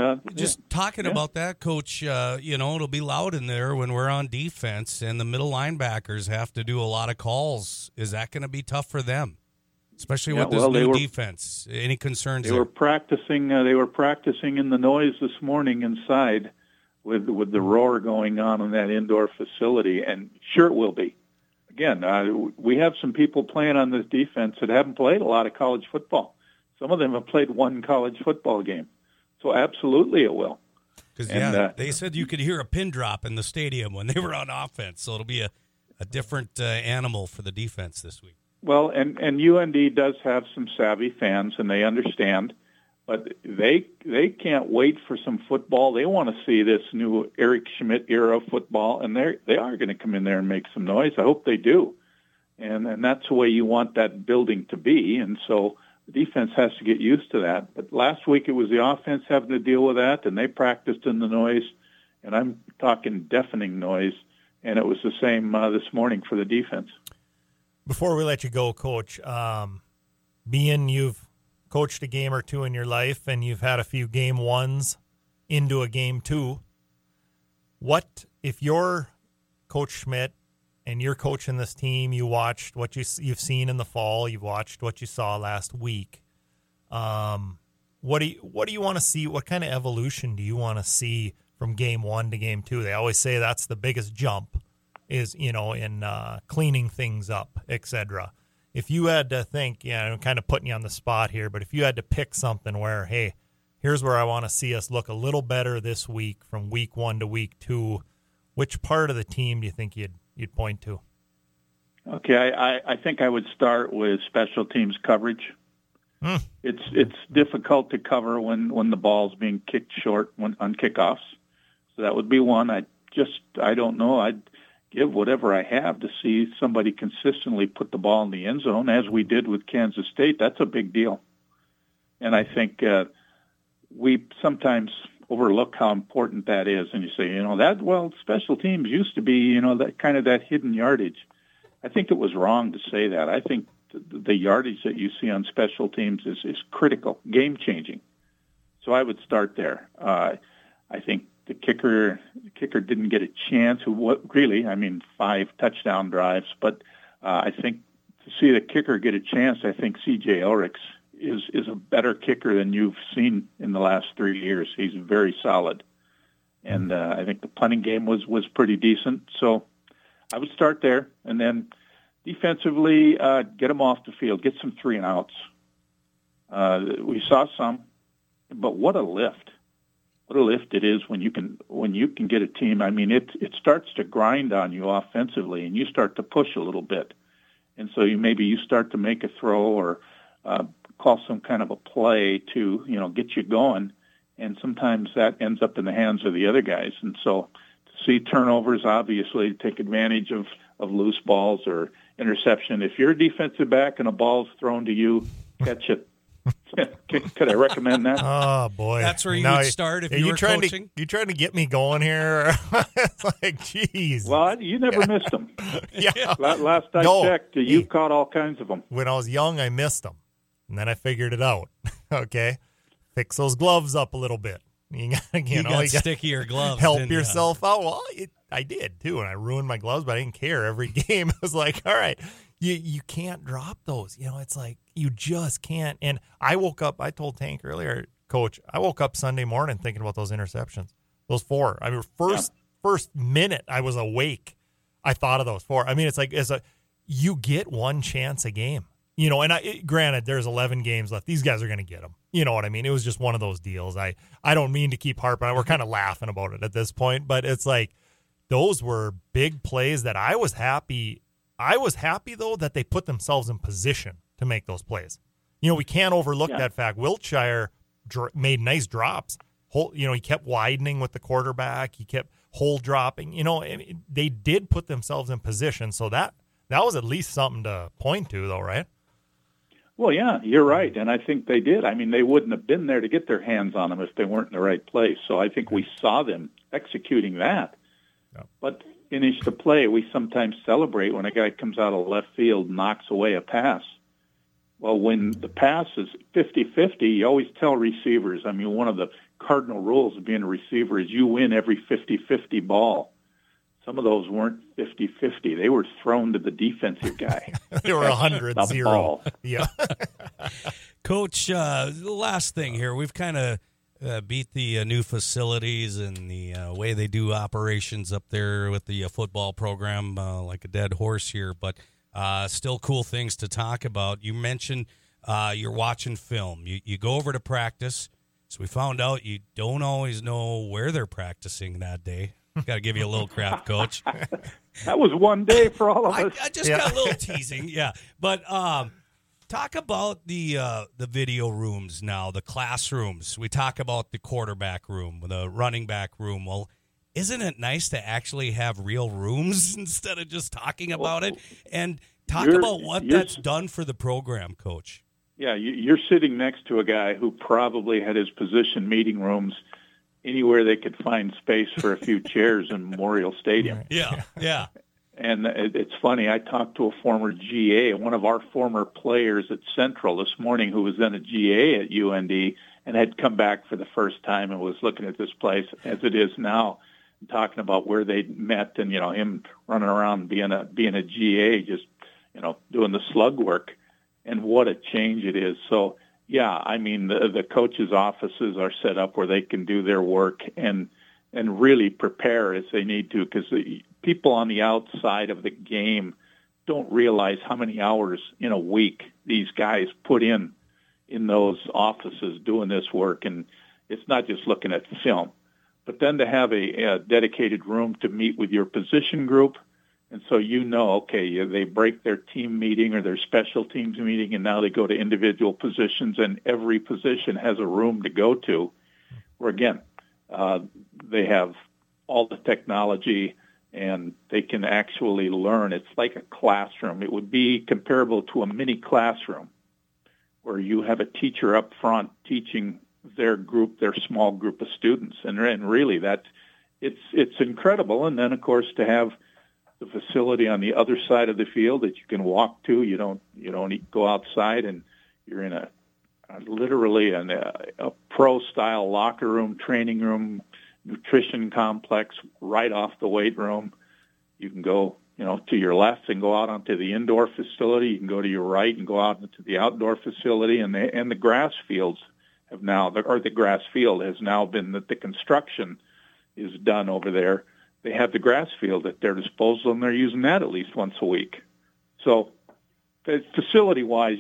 talking about that, Coach, it'll be loud in there when we're on defense, and the middle linebackers have to do a lot of calls. Is that going to be tough for them, especially with this new defense? Any concerns? They were practicing. They were practicing in the noise this morning inside, with the roar going on in that indoor facility, and sure it will be. Again, we have some people playing on this defense that haven't played a lot of college football. Some of them have played one college football game. So absolutely it will. Because, they said you could hear a pin drop in the stadium when they were on offense. So it'll be a different animal for the defense this week. Well, and UND does have some savvy fans, and they understand. But they can't wait for some football. They want to see this new Eric Schmidt era football, and they are going to come in there and make some noise. I hope they do. And that's the way you want that building to be. And so the defense has to get used to that. But last week it was the offense having to deal with that, and they practiced in the noise. and I'm talking deafening noise, and it was the same this morning for the defense. Before we let you go, Coach, being you've coached a game or two in your life and you've had a few game ones into a game two, what if you're Coach Schmidt and you're coaching this team, you watched what you've seen in the fall, you've watched what you saw last week, what do you want to see? What kind of evolution do you want to see from game one to game two? They always say that's the biggest jump is, in cleaning things up, etc. If you had to think, I'm kind of putting you on the spot here, but if you had to pick something where, hey, here's where I want to see us look a little better this week from week one to week two, which part of the team do you think you'd point to? Okay, I think I would start with special teams coverage. It's difficult to cover when the ball's being kicked short on kickoffs. So that would be one. I don't know. I'd give whatever I have to see somebody consistently put the ball in the end zone, as we did with Kansas State. That's a big deal. And I think we sometimes overlook how important that is. And you say, special teams used to be, that kind of that hidden yardage. I think it was wrong to say that. I think the yardage that you see on special teams is critical, game-changing. So I would start there. I think the kicker didn't get a chance. 5 touchdown drives. But I think to see the kicker get a chance, I think C.J. Ulrichs is a better kicker than you've seen in the last 3 years. He's very solid. And I think the punting game was pretty decent. So I would start there. And then defensively, get them off the field, get some 3-and-outs. We saw some, but what a lift. What a lift it is when you can get a team. I mean, it starts to grind on you offensively, and you start to push a little bit. And so you start to make a throw or call some kind of a play to, get you going. And sometimes that ends up in the hands of the other guys. And so to see turnovers, obviously, take advantage of loose balls or interception. If you're a defensive back and a ball's thrown to you, catch it. Could I recommend that? Oh, boy. That's where you would start if you were coaching? You trying to get me going here? It's like, geez. Well, you never missed them. Yeah. Last I checked, you caught all kinds of them. When I was young, I missed them. And then I figured it out. Okay? Fix those gloves up a little bit. You got stickier gloves. Help yourself out. Well, I did, too, and I ruined my gloves, but I didn't care. Every game, I was like, all right, you can't drop those. It's like you just can't. And I woke up, I told Tank earlier, Coach, I woke up Sunday morning thinking about those interceptions, those 4. I mean, first minute I was awake, I thought of those 4. I mean, it's like you get one chance a game. And granted, there's 11 games left. These guys are going to get them. You know what I mean? It was just one of those deals. I don't mean to keep harping on it. We're kind of laughing about it at this point, but it's like those were big plays that I was happy. I was happy, though, that they put themselves in position to make those plays. We can't overlook that fact. Wiltshire made nice drops. He kept widening with the quarterback. He kept hole dropping. They did put themselves in position, so that was at least something to point to, though, right? Well, yeah, you're right, and I think they did. I mean, they wouldn't have been there to get their hands on them if they weren't in the right place. So I think we saw them executing that. Yeah. But finish the play, we sometimes celebrate when a guy comes out of left field and knocks away a pass. Well, when the pass is 50-50, you always tell receivers, I mean, one of the cardinal rules of being a receiver is you win every 50-50 ball. Some of those weren't 50-50. They were thrown to the defensive guy. They were 100-0. Yeah. Coach, the last thing here, we've kind of beat the new facilities and the way they do operations up there with the football program like a dead horse here, but still cool things to talk about. You mentioned you're watching film. You go over to practice. So we found out you don't always know where they're practicing that day. Got to give you a little crap, Coach. That was one day for all of us. I just got a little teasing, yeah. But talk about the video rooms now, the classrooms. We talk about the quarterback room, the running back room. Well, isn't it nice to actually have real rooms instead of just talking about it? And talk about what that's done for the program, Coach. Yeah, you're sitting next to a guy who probably had his position meeting rooms anywhere they could find space for a few chairs in Memorial Stadium. Yeah, yeah. And it's funny, I talked to a former GA, one of our former players at Central this morning who was then a GA at UND and had come back for the first time and was looking at this place as it is now, and talking about where they met and, him running around being a GA, just, doing the slug work, and what a change it is. So, yeah, I mean, the coaches' offices are set up where they can do their work and really prepare as they need to, because the people on the outside of the game don't realize how many hours in a week these guys put in those offices doing this work. And it's not just looking at film, but then to have a dedicated room to meet with your position group. And so, okay, they break their team meeting or their special teams meeting, and now they go to individual positions, and every position has a room to go to where, again, they have all the technology and they can actually learn. It's like a classroom. It would be comparable to a mini classroom where you have a teacher up front teaching their group, their small group of students. And really it's incredible. And then, of course, to have the facility on the other side of the field that you can walk to, you don't go outside, and you're in literally a pro-style locker room, training room, nutrition complex right off the weight room. You can go, to your left and go out onto the indoor facility. You can go to your right and go out into the outdoor facility. And the grass fields have now, or the grass field has now been that the construction is done over there. They have the grass field at their disposal, and they're using that at least once a week. So facility-wise,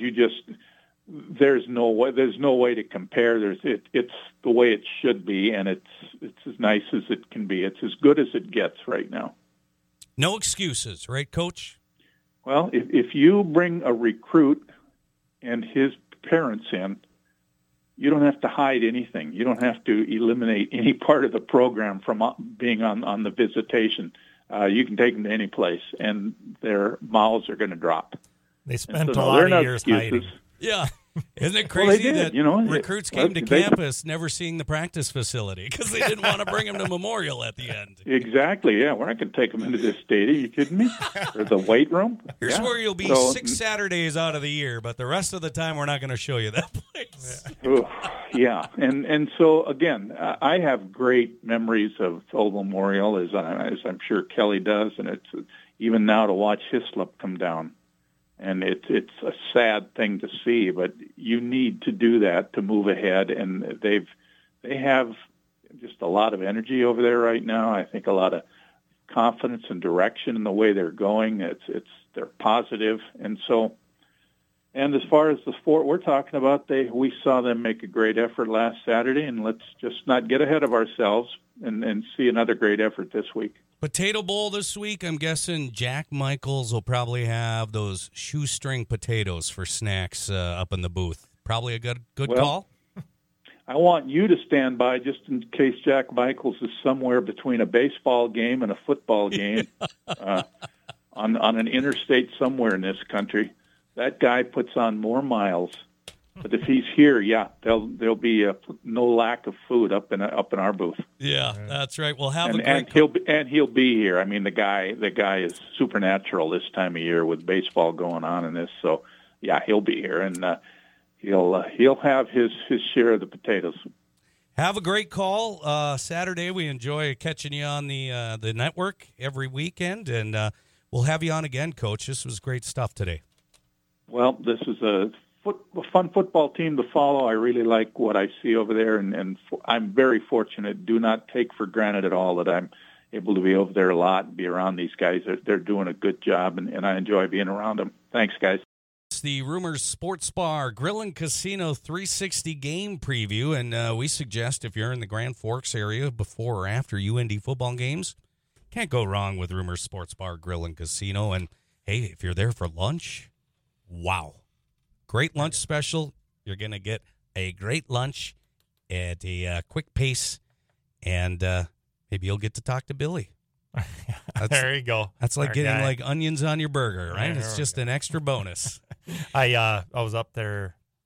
there's no way to compare. It's the way it should be, and it's as nice as it can be. It's as good as it gets right now. No excuses, right, Coach? Well, if you bring a recruit and his parents in, you don't have to hide anything. You don't have to eliminate any part of the program from being on the visitation. You can take them to any place, and their mouths are going to drop. They spent a lot of years hiding. Yeah. Isn't it crazy that recruits came to campus never seeing the practice facility because they didn't want to bring them to Memorial at the end? Exactly, yeah. We're not going to take them into this stadium. You kidding me? Or the weight room? Here's where you'll be 6 Saturdays out of the year, but the rest of the time we're not going to show you that place. Yeah. And so, again, I have great memories of Old Memorial, as I'm sure Kelly does, and it's even now to watch Hislop come down. And it's a sad thing to see, but you need to do that to move ahead. And they have just a lot of energy over there right now. I think a lot of confidence and direction in the way they're going. They're positive. And as far as the sport we're talking about, we saw them make a great effort last Saturday, and let's just not get ahead of ourselves and see another great effort this week. Potato Bowl this week. I'm guessing Jack Michaels will probably have those shoestring potatoes for snacks up in the booth. Probably a good call. I want you to stand by just in case Jack Michaels is somewhere between a baseball game and a football game on an interstate somewhere in this country. That guy puts on more miles. But if he's here, there'll be no lack of food up in our booth. Yeah, that's right. We'll have he'll be here. I mean, the guy is supernatural this time of year with baseball going on in this. So, yeah, he'll be here, and he'll have his share of the potatoes. Have a great call Saturday. We enjoy catching you on the network every weekend, and we'll have you on again, Coach. This was great stuff today. Well, this is a fun football team to follow. I really like what I see over there, and I'm very fortunate. Do not take for granted at all that I'm able to be over there a lot and be around these guys. They're doing a good job, and I enjoy being around them. Thanks, guys. It's the Rumors Sports Bar Grill and Casino 360 game preview, and we suggest if you're in the Grand Forks area before or after UND football games, can't go wrong with Rumors Sports Bar Grill and Casino. And, hey, if you're there for lunch, wow. Great lunch special. You're going to get a great lunch at a quick pace, and maybe you'll get to talk to Billy. There you go. That's like getting like onions on your burger, right? It's just an extra bonus. I was up there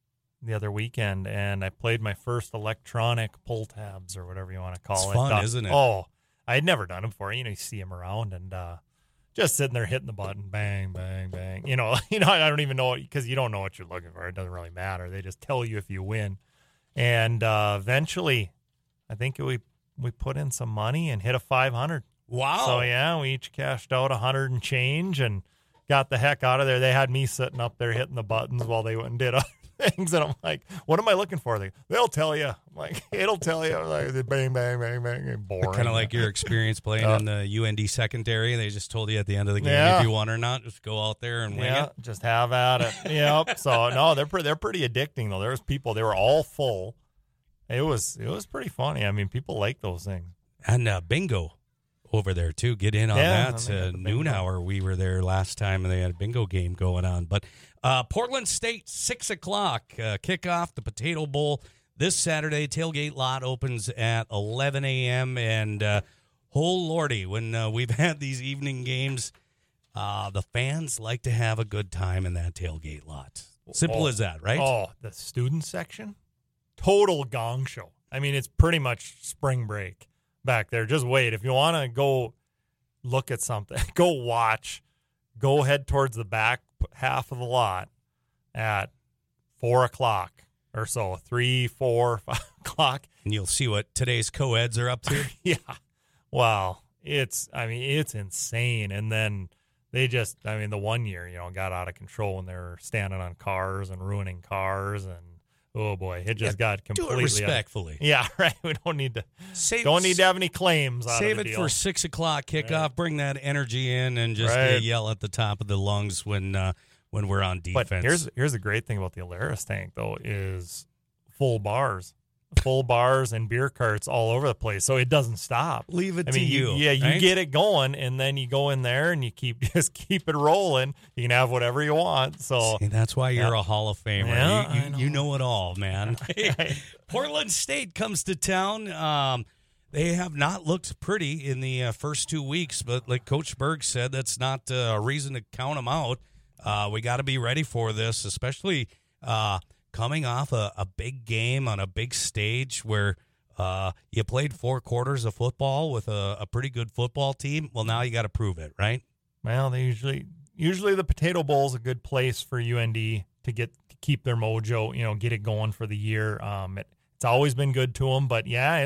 the other weekend, and I played my first electronic pull tabs or whatever you want to call It's it. fun, isn't it? Oh, I had never done them before. You see them around and just sitting there hitting the button, bang, bang, bang. I don't even know because you don't know what you're looking for. It doesn't really matter. They just tell you if you win. And eventually, I think we put in some money and hit a 500. Wow. So, yeah, we each cashed out 100 and change and got the heck out of there. They had me sitting up there hitting the buttons while they went and did other things. And I'm like, what am I looking for? They'll tell you. I'm like, it'll tell you. I'm like, bang, bang, bang, bang. Boring. Kind of like your experience playing in the UND secondary. They just told you at the end of the game if you won or not. Just go out there and wing it. Just have at it. Yep. So, no, they're pretty addicting, though. There was people, they were all full. It was pretty funny. I mean, people like those things. And bingo over there, too. Get in on that. Noon hour, we were there last time, and they had a bingo game going on. But Portland State, 6 o'clock, kickoff, the Potato Bowl this Saturday. Tailgate lot opens at 11 a.m. And, oh, Lordy, when we've had these evening games, the fans like to have a good time in that tailgate lot. Simple as that, right? Oh, the student section? Total gong show. I mean, it's pretty much spring break back there. Just wait. If you want to go look at something, go watch, go head towards the back half of the lot at 4 o'clock or so, 3, 4, 5 o'clock. And you'll see what today's co-eds are up to. Yeah. Wow. It's insane. And then they just, the one year, got out of control when they were standing on cars and ruining cars and, oh boy, it just got completely. Do it respectfully. Yeah, right. We don't need to have any claims. Save it for 6 o'clock kickoff. Right. Bring that energy in and just yell at the top of the lungs when we're on defense. But here's the great thing about the Alaris tank though is full bars and beer carts all over the place, so it doesn't stop. Leave it to you. Yeah, right? You get it going, and then you go in there and you keep it rolling. You can have whatever you want. So see, that's why you're a Hall of Famer. Yeah, you know it all, man. Portland State comes to town. They have not looked pretty in the first 2 weeks, but like Coach Berg said, that's not a reason to count them out. We got to be ready for this, especially coming off a big game on a big stage where you played 4 quarters of football with a pretty good football team. Well, now you got to prove it, right? Well, they usually the Potato Bowl is a good place for UND to keep their mojo, get it going for the year. It's always been good to them, but yeah,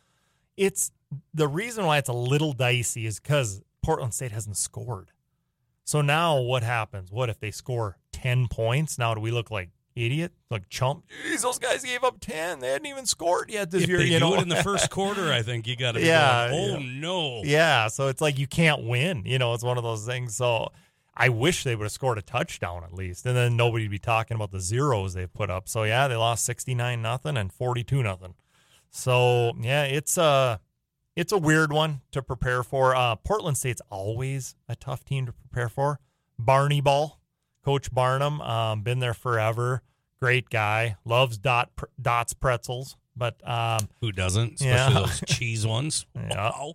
it's the reason why it's a little dicey is because Portland State hasn't scored. So now what happens? What if they score 10 points? Now do we look like idiot, like chump? Jeez, those guys gave up 10. They hadn't even scored yet this year. If they do it in the first quarter, I think you got to be going, no. Yeah, so it's like you can't win. It's one of those things. So I wish they would have scored a touchdown at least, and then nobody would be talking about the zeros they've put up. So, yeah, they lost 69-0 and 42-0. So, yeah, it's a weird one to prepare for. Portland State's always a tough team to prepare for. Barney Ball, Coach Barnum, been there forever. Great guy, loves Dots pretzels, but who doesn't? Especially those cheese ones. Yeah. Wow.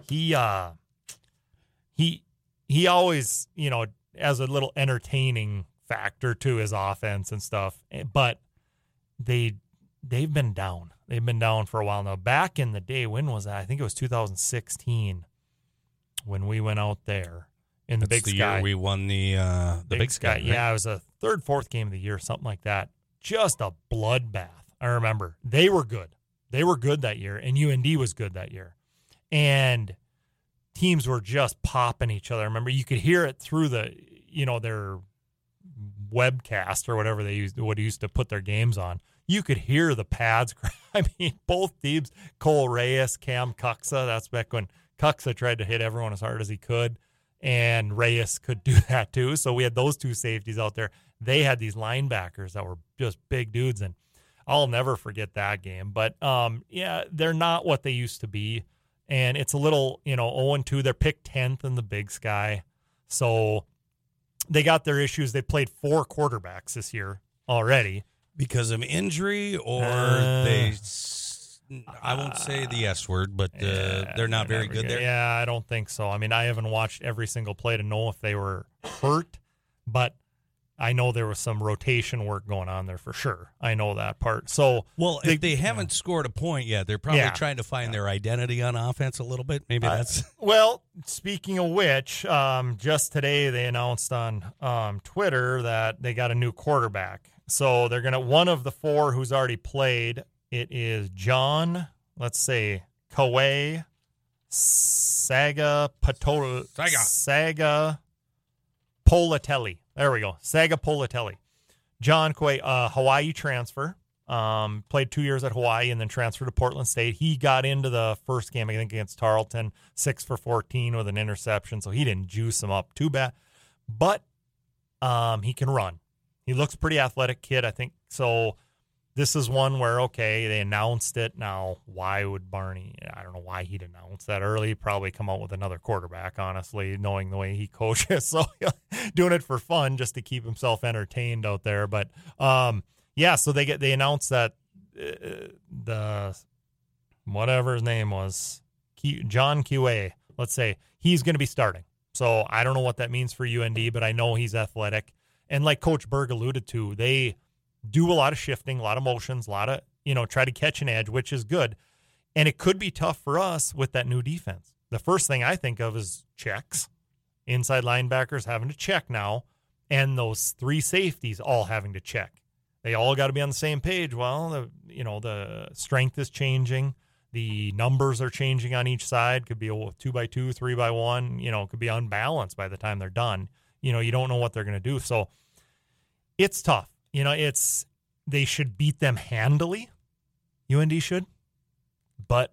He always, as a little entertaining factor to his offense and stuff. But they've been down. They've been down for a while now. Back in the day, when was that? I think it was 2016 when we went out there in the Big Sky. That's the year we won the Big Sky. Right? Yeah, it was a third, fourth game of the year, something like that. Just a bloodbath. I remember. They were good. They were good that year, and UND was good that year. And teams were just popping each other. I remember you could hear it through the, their webcast or whatever they used to put their games on. You could hear the pads. I mean, both teams, Cole Reyes, Cam Cuxa. That's back when Cuxa tried to hit everyone as hard as he could, and Reyes could do that too. So we had those two safeties out there. They had these linebackers that were just big dudes, and I'll never forget that game. But, they're not what they used to be, and it's a little, 0-2. They're picked 10th in the Big Sky, so they got their issues. They played 4 quarterbacks this year already. Because of injury, or I won't say the S word, but they're not very good there? Yeah, I don't think so. I mean, I haven't watched every single play to know if they were hurt, but I know there was some rotation work going on there for sure. I know that part. So, well, if they haven't scored a point yet, they're probably trying to find their identity on offense a little bit. Maybe that's well. Speaking of which, just today they announced on Twitter that they got a new quarterback. So they're gonna one of the 4 who's already played. It is John. Let's say Kawhi Saga Politelli. There we go. Saga Politelli. John Quay, Hawaii transfer. Played 2 years at Hawaii and then transferred to Portland State. He got into the first game, I think, against Tarleton, 6 for 14 with an interception, so he didn't juice him up too bad. But he can run. He looks pretty athletic kid, I think. So this is one where, okay, they announced it. Now, why would Barney, I don't know why he'd announce that early. Probably come out with another quarterback, honestly, knowing the way he coaches. So doing it for fun just to keep himself entertained out there. But, so they announced that the whatever his name was, John Kawhi, let's say, he's going to be starting. So I don't know what that means for UND, but I know he's athletic. And like Coach Berg alluded to, they do a lot of shifting, a lot of motions, a lot of, try to catch an edge, which is good. And it could be tough for us with that new defense. The first thing I think of is checks, inside linebackers having to check now, and those 3 safeties all having to check. They all got to be on the same page. Well, the strength is changing. The numbers are changing on each side. Could be a 2x2, 3x1, could be unbalanced by the time they're done. You don't know what they're going to do. So it's tough. They should beat them handily. UND should. But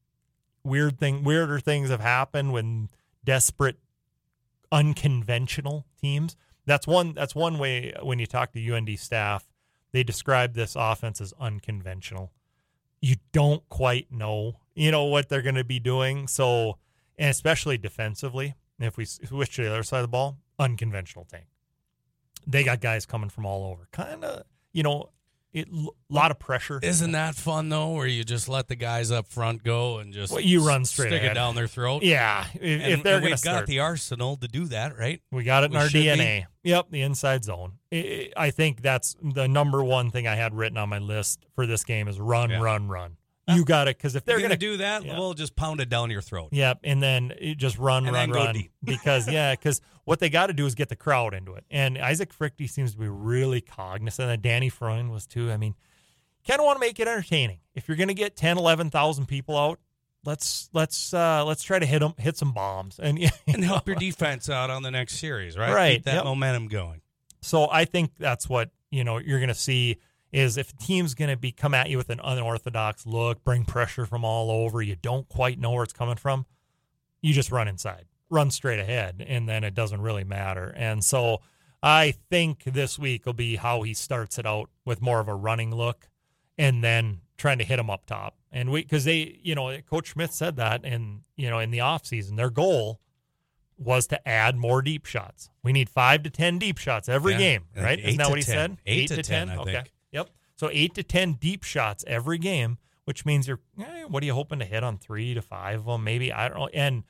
weirder things have happened when desperate, unconventional teams. That's one way when you talk to UND staff, they describe this offense as unconventional. You don't quite know, what they're going to be doing. So, and especially defensively, if we switch to the other side of the ball, unconventional tank. They got guys coming from all over. Kind of, a lot of pressure. Isn't that fun, though, where you just let the guys up front go and just you run straight stick ahead. It down their throat? Yeah. If they're going to start. We've got the arsenal to do that, right? We got it in our DNA. Yep, the inside zone. I think that's the number one thing I had written on my list for this game is run. You got it, because if they're going to do that, we'll just pound it down your throat. Yep, and then just run. Go deep. because what they got to do is get the crowd into it. And Isaac Frichte seems to be really cognizant, and Danny Freund was too. I mean, kind of want to make it entertaining. If you're going to get 10, 11,000 people out, let's try to hit some bombs and help your defense out on the next series, right? Right. Keep that momentum going. So I think that's what you're going to see. Is if a team's going to come at you with an unorthodox look, bring pressure from all over, you don't quite know where it's coming from, you just run inside, run straight ahead, and then it doesn't really matter. And so I think this week will be how he starts it out with more of a running look and then trying to hit them up top. And because Coach Smith said that in the offseason, their goal was to add more deep shots. We need 5 to 10 deep shots every game, right? Isn't that what he said? 8 to 10, I think. Yep. So 8 to 10 deep shots every game, which means what are you hoping to hit on 3 to 5 of them? Maybe, I don't know. And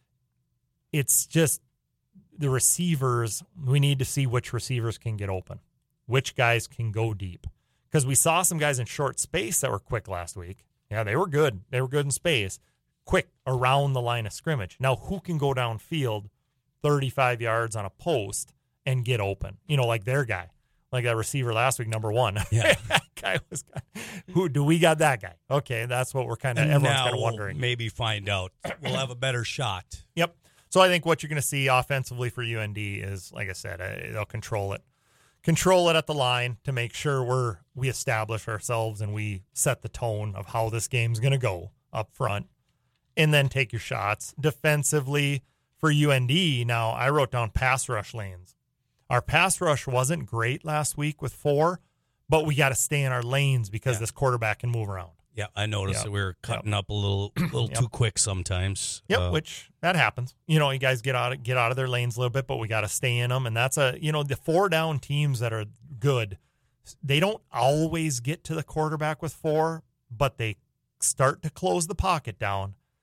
it's just the receivers. We need to see which receivers can get open, which guys can go deep. Because we saw some guys in short space that were quick last week. Yeah, they were good. They were good in space, quick around the line of scrimmage. Now, who can go downfield 35 yards on a post and get open? Like their guy. Like that receiver last week, number 1. Yeah. That guy was. Who do we got that guy? Okay, that's what everyone's kind of wondering. We'll maybe find out. We'll have a better shot. Yep. So I think what you're going to see offensively for UND is, like I said, they'll control it at the line to make sure we establish ourselves and we set the tone of how this game's going to go up front, and then take your shots defensively for UND. Now I wrote down pass rush lanes. Our pass rush wasn't great last week with 4, but we got to stay in our lanes because this quarterback can move around. Yeah, I noticed that we were cutting up a little too quick sometimes. Yep, which that happens. You guys get out of their lanes a little bit, but we got to stay in them. And that's the 4-down teams that are good, they don't always get to the quarterback with 4, but they start to close the pocket down,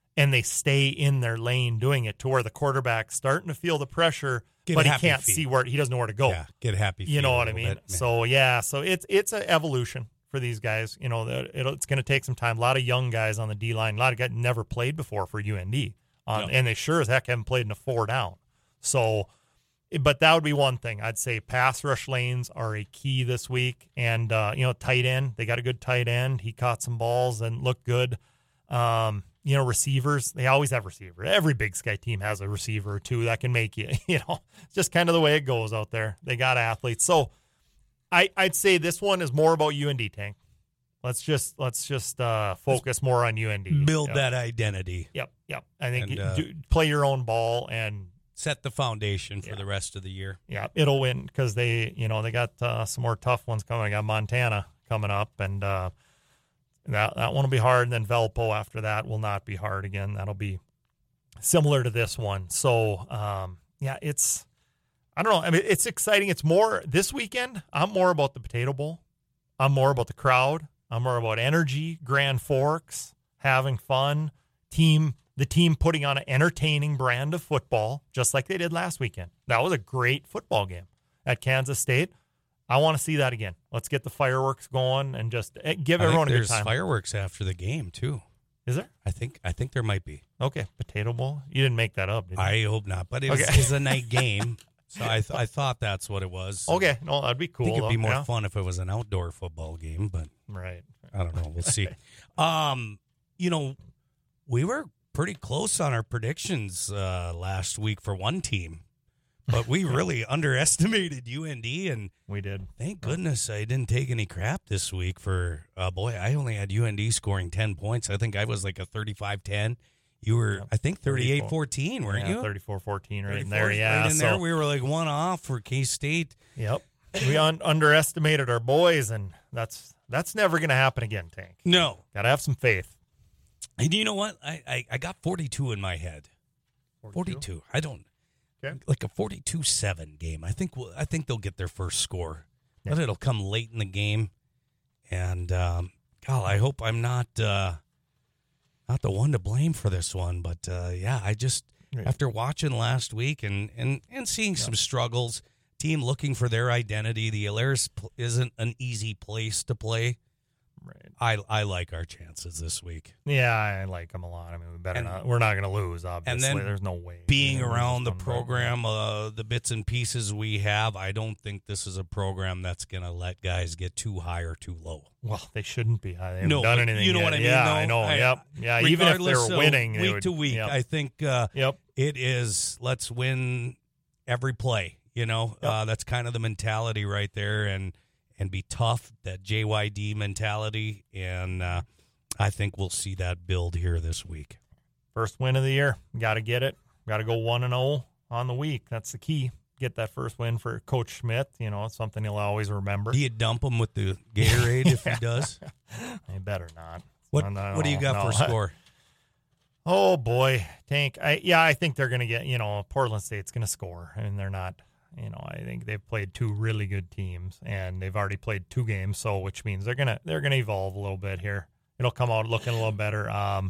and they stay in their lane doing it to where the quarterback's starting to feel the pressure, but he can't see he doesn't know where to go. Yeah, get happy feet. You know what I mean? Bit, so it's an evolution for these guys. You know, it's going to take some time. A lot of young guys on the D-line, a lot of guys never played before for UND, and they sure as heck haven't played in a 4-down. So, but that would be one thing. I'd say pass rush lanes are a key this week. And, tight end, they got a good tight end. He caught some balls and looked good. Receivers, they always have receivers. Every Big Sky team has a receiver or two that can make you, it's just kind of the way it goes out there. They got athletes. So I'd say this one is more about UND, Tank. Let's just focus more on UND. Build that identity. Yep. I think play your own ball and set the foundation for the rest of the year. Yeah, it'll win because they got some more tough ones coming. They got Montana coming up, and that one will be hard. And then Valpo after that will not be hard again. That'll be similar to this one. So, it's I don't know. I mean, it's exciting. It's more this weekend. I'm more about the Potato Bowl. I'm more about the crowd. I'm more about energy, Grand Forks, having fun, the team putting on an entertaining brand of football, just like they did last weekend. That was a great football game at Kansas State. I want to see that again. Let's get the fireworks going and just give everyone a good time. There's fireworks after the game too. Is there? I think there might be. Okay, Potato Bowl. You didn't make that up, did you? I hope not, but it's a night game, so I thought that's what it was. Okay, no, that'd be cool. I think it'd be more fun if it was an outdoor football game, but right. I don't know. We'll see. We were pretty close on our predictions last week for one team, but we really underestimated UND, and we did. Thank goodness I didn't take any crap this week for, I only had UND scoring 10 points. I think I was like a 35-10. You were, I think, 38-14, weren't you? 34-14 right in there, Right in there. We were like one off for K-State. Yep. We underestimated our boys, and that's never going to happen again, Tank. No. Got to have some faith. And you know what? I got 42 in my head. 42. I don't. Okay. Like a 42-7 game. I think they'll get their first score, but it'll come late in the game. And I hope I'm not the one to blame for this one. But I just after watching last week and seeing some struggles, team looking for their identity. The Alaris isn't an easy place to play. Right. I like our chances this week. Yeah, I like them a lot. I mean, we better not. We're not going to lose, obviously. And then there's no way. Being around the program, the bits and pieces we have, I don't think this is a program that's going to let guys get too high or too low. Well, they shouldn't be. They haven't done anything you know yet. what I mean? Yeah, though? I know. Yeah, even if they're winning. Week to week, I think it is let's win every play. That's kind of the mentality right there, and be tough, that JYD mentality, and I think we'll see that build here this week. First win of the year. Got to get it. Got to go 1-0 on the week. That's the key. Get that first win for Coach Schmidt. It's something he'll always remember. Do you dump him with the Gatorade if he does? He better not. What do you got for score? Oh, boy. Tank. I think they're going to get, Portland State's going to score, and they're not. I think they've played two really good teams, and they've already played 2 games, so which means they're gonna evolve a little bit here. It'll come out looking a little better.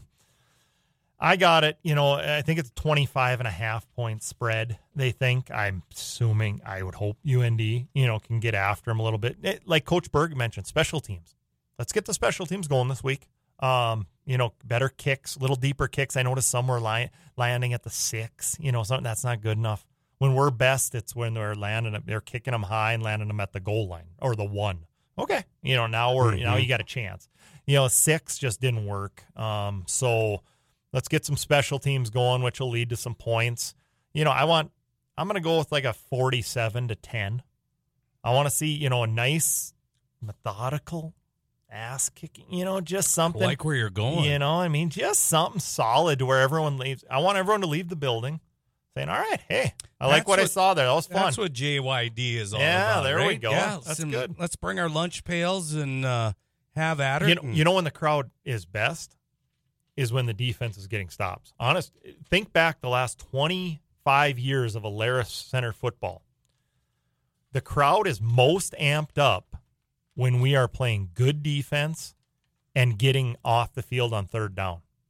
I got it. I think it's a 25.5 point spread. They think. I'm assuming. I would hope UND can get after them a little bit. Like Coach Berg mentioned, special teams. Let's get the special teams going this week. Better kicks, little deeper kicks. I noticed some were landing at the 6. Something that's not good enough. When we're best, it's when they're kicking them high and landing them at the goal line or the 1. Okay. Now now you got a chance. 6 just didn't work. So let's get some special teams going, which will lead to some points. I'm going to go with like a 47-10. I want to see, a nice methodical ass kicking, just something. I like where you're going. Just something solid to where everyone leaves. I want everyone to leave the building saying, all right, hey, I like what I saw there. That was fun. That's what JYD is all about. Yeah, there right? we go. Yeah, that's good. Let's bring our lunch pails and have at it. When the crowd is best is when the defense is getting stops. Think back the last 25 years of Alaris Center football. The crowd is most amped up when we are playing good defense and getting off the field on 3rd down.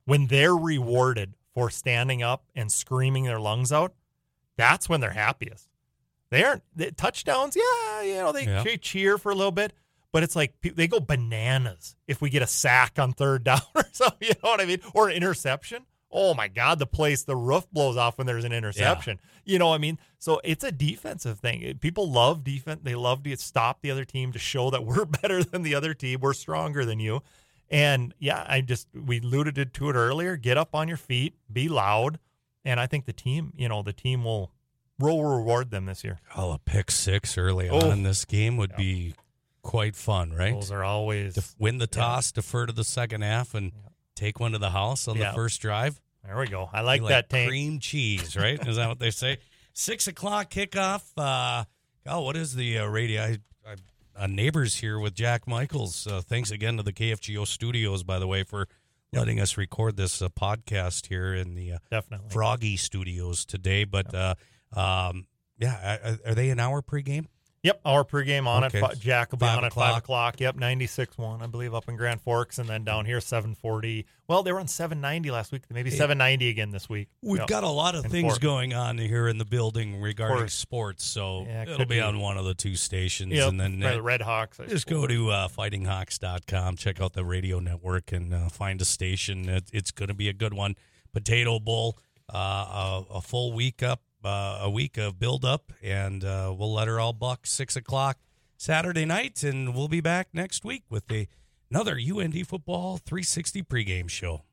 when they're rewarded for standing up and screaming their lungs out, that's when they're happiest. They aren't touchdowns. Yeah, they cheer for a little bit, but it's like they go bananas if we get a sack on third down or something. You know what I mean? Or an interception. Oh my God, the roof blows off when there's an interception. Yeah. You know what I mean? So it's a defensive thing. People love defense. They love to stop the other team to show that we're better than the other team. We're stronger than you. And yeah, we alluded to it earlier. Get up on your feet, be loud, and I think the team will reward them this year. Oh, a pick six early on in this game would be quite fun, right? Those are always to win the toss, defer to the second half, and take one to the house on the first drive. There we go. I like that, Tank. Cream cheese, right? Is that what they say? 6 o'clock kickoff. What is the radio? Neighbors here with Jack Michaels. Thanks again to the KFGO studios, by the way, for letting us record this podcast here in the Froggy studios today. But are they an hour pregame? Yep, hour pregame on it. Jack will be on at 5 o'clock. Yep, 96.1, I believe, up in Grand Forks, and then down here 740. Well, they were on 790 last week, maybe 790 again this week. We've got a lot of things going on here in the building regarding sports, so it'll be on one of the two stations. Yep, and then the Red Hawks. Just go to fightinghawks.com, check out the radio network, and find a station. It's going to be a good one. Potato Bowl, a full week up. A week of build-up, and we'll let her all buck 6 o'clock Saturday night, and we'll be back next week with another UND Football 360 pregame show.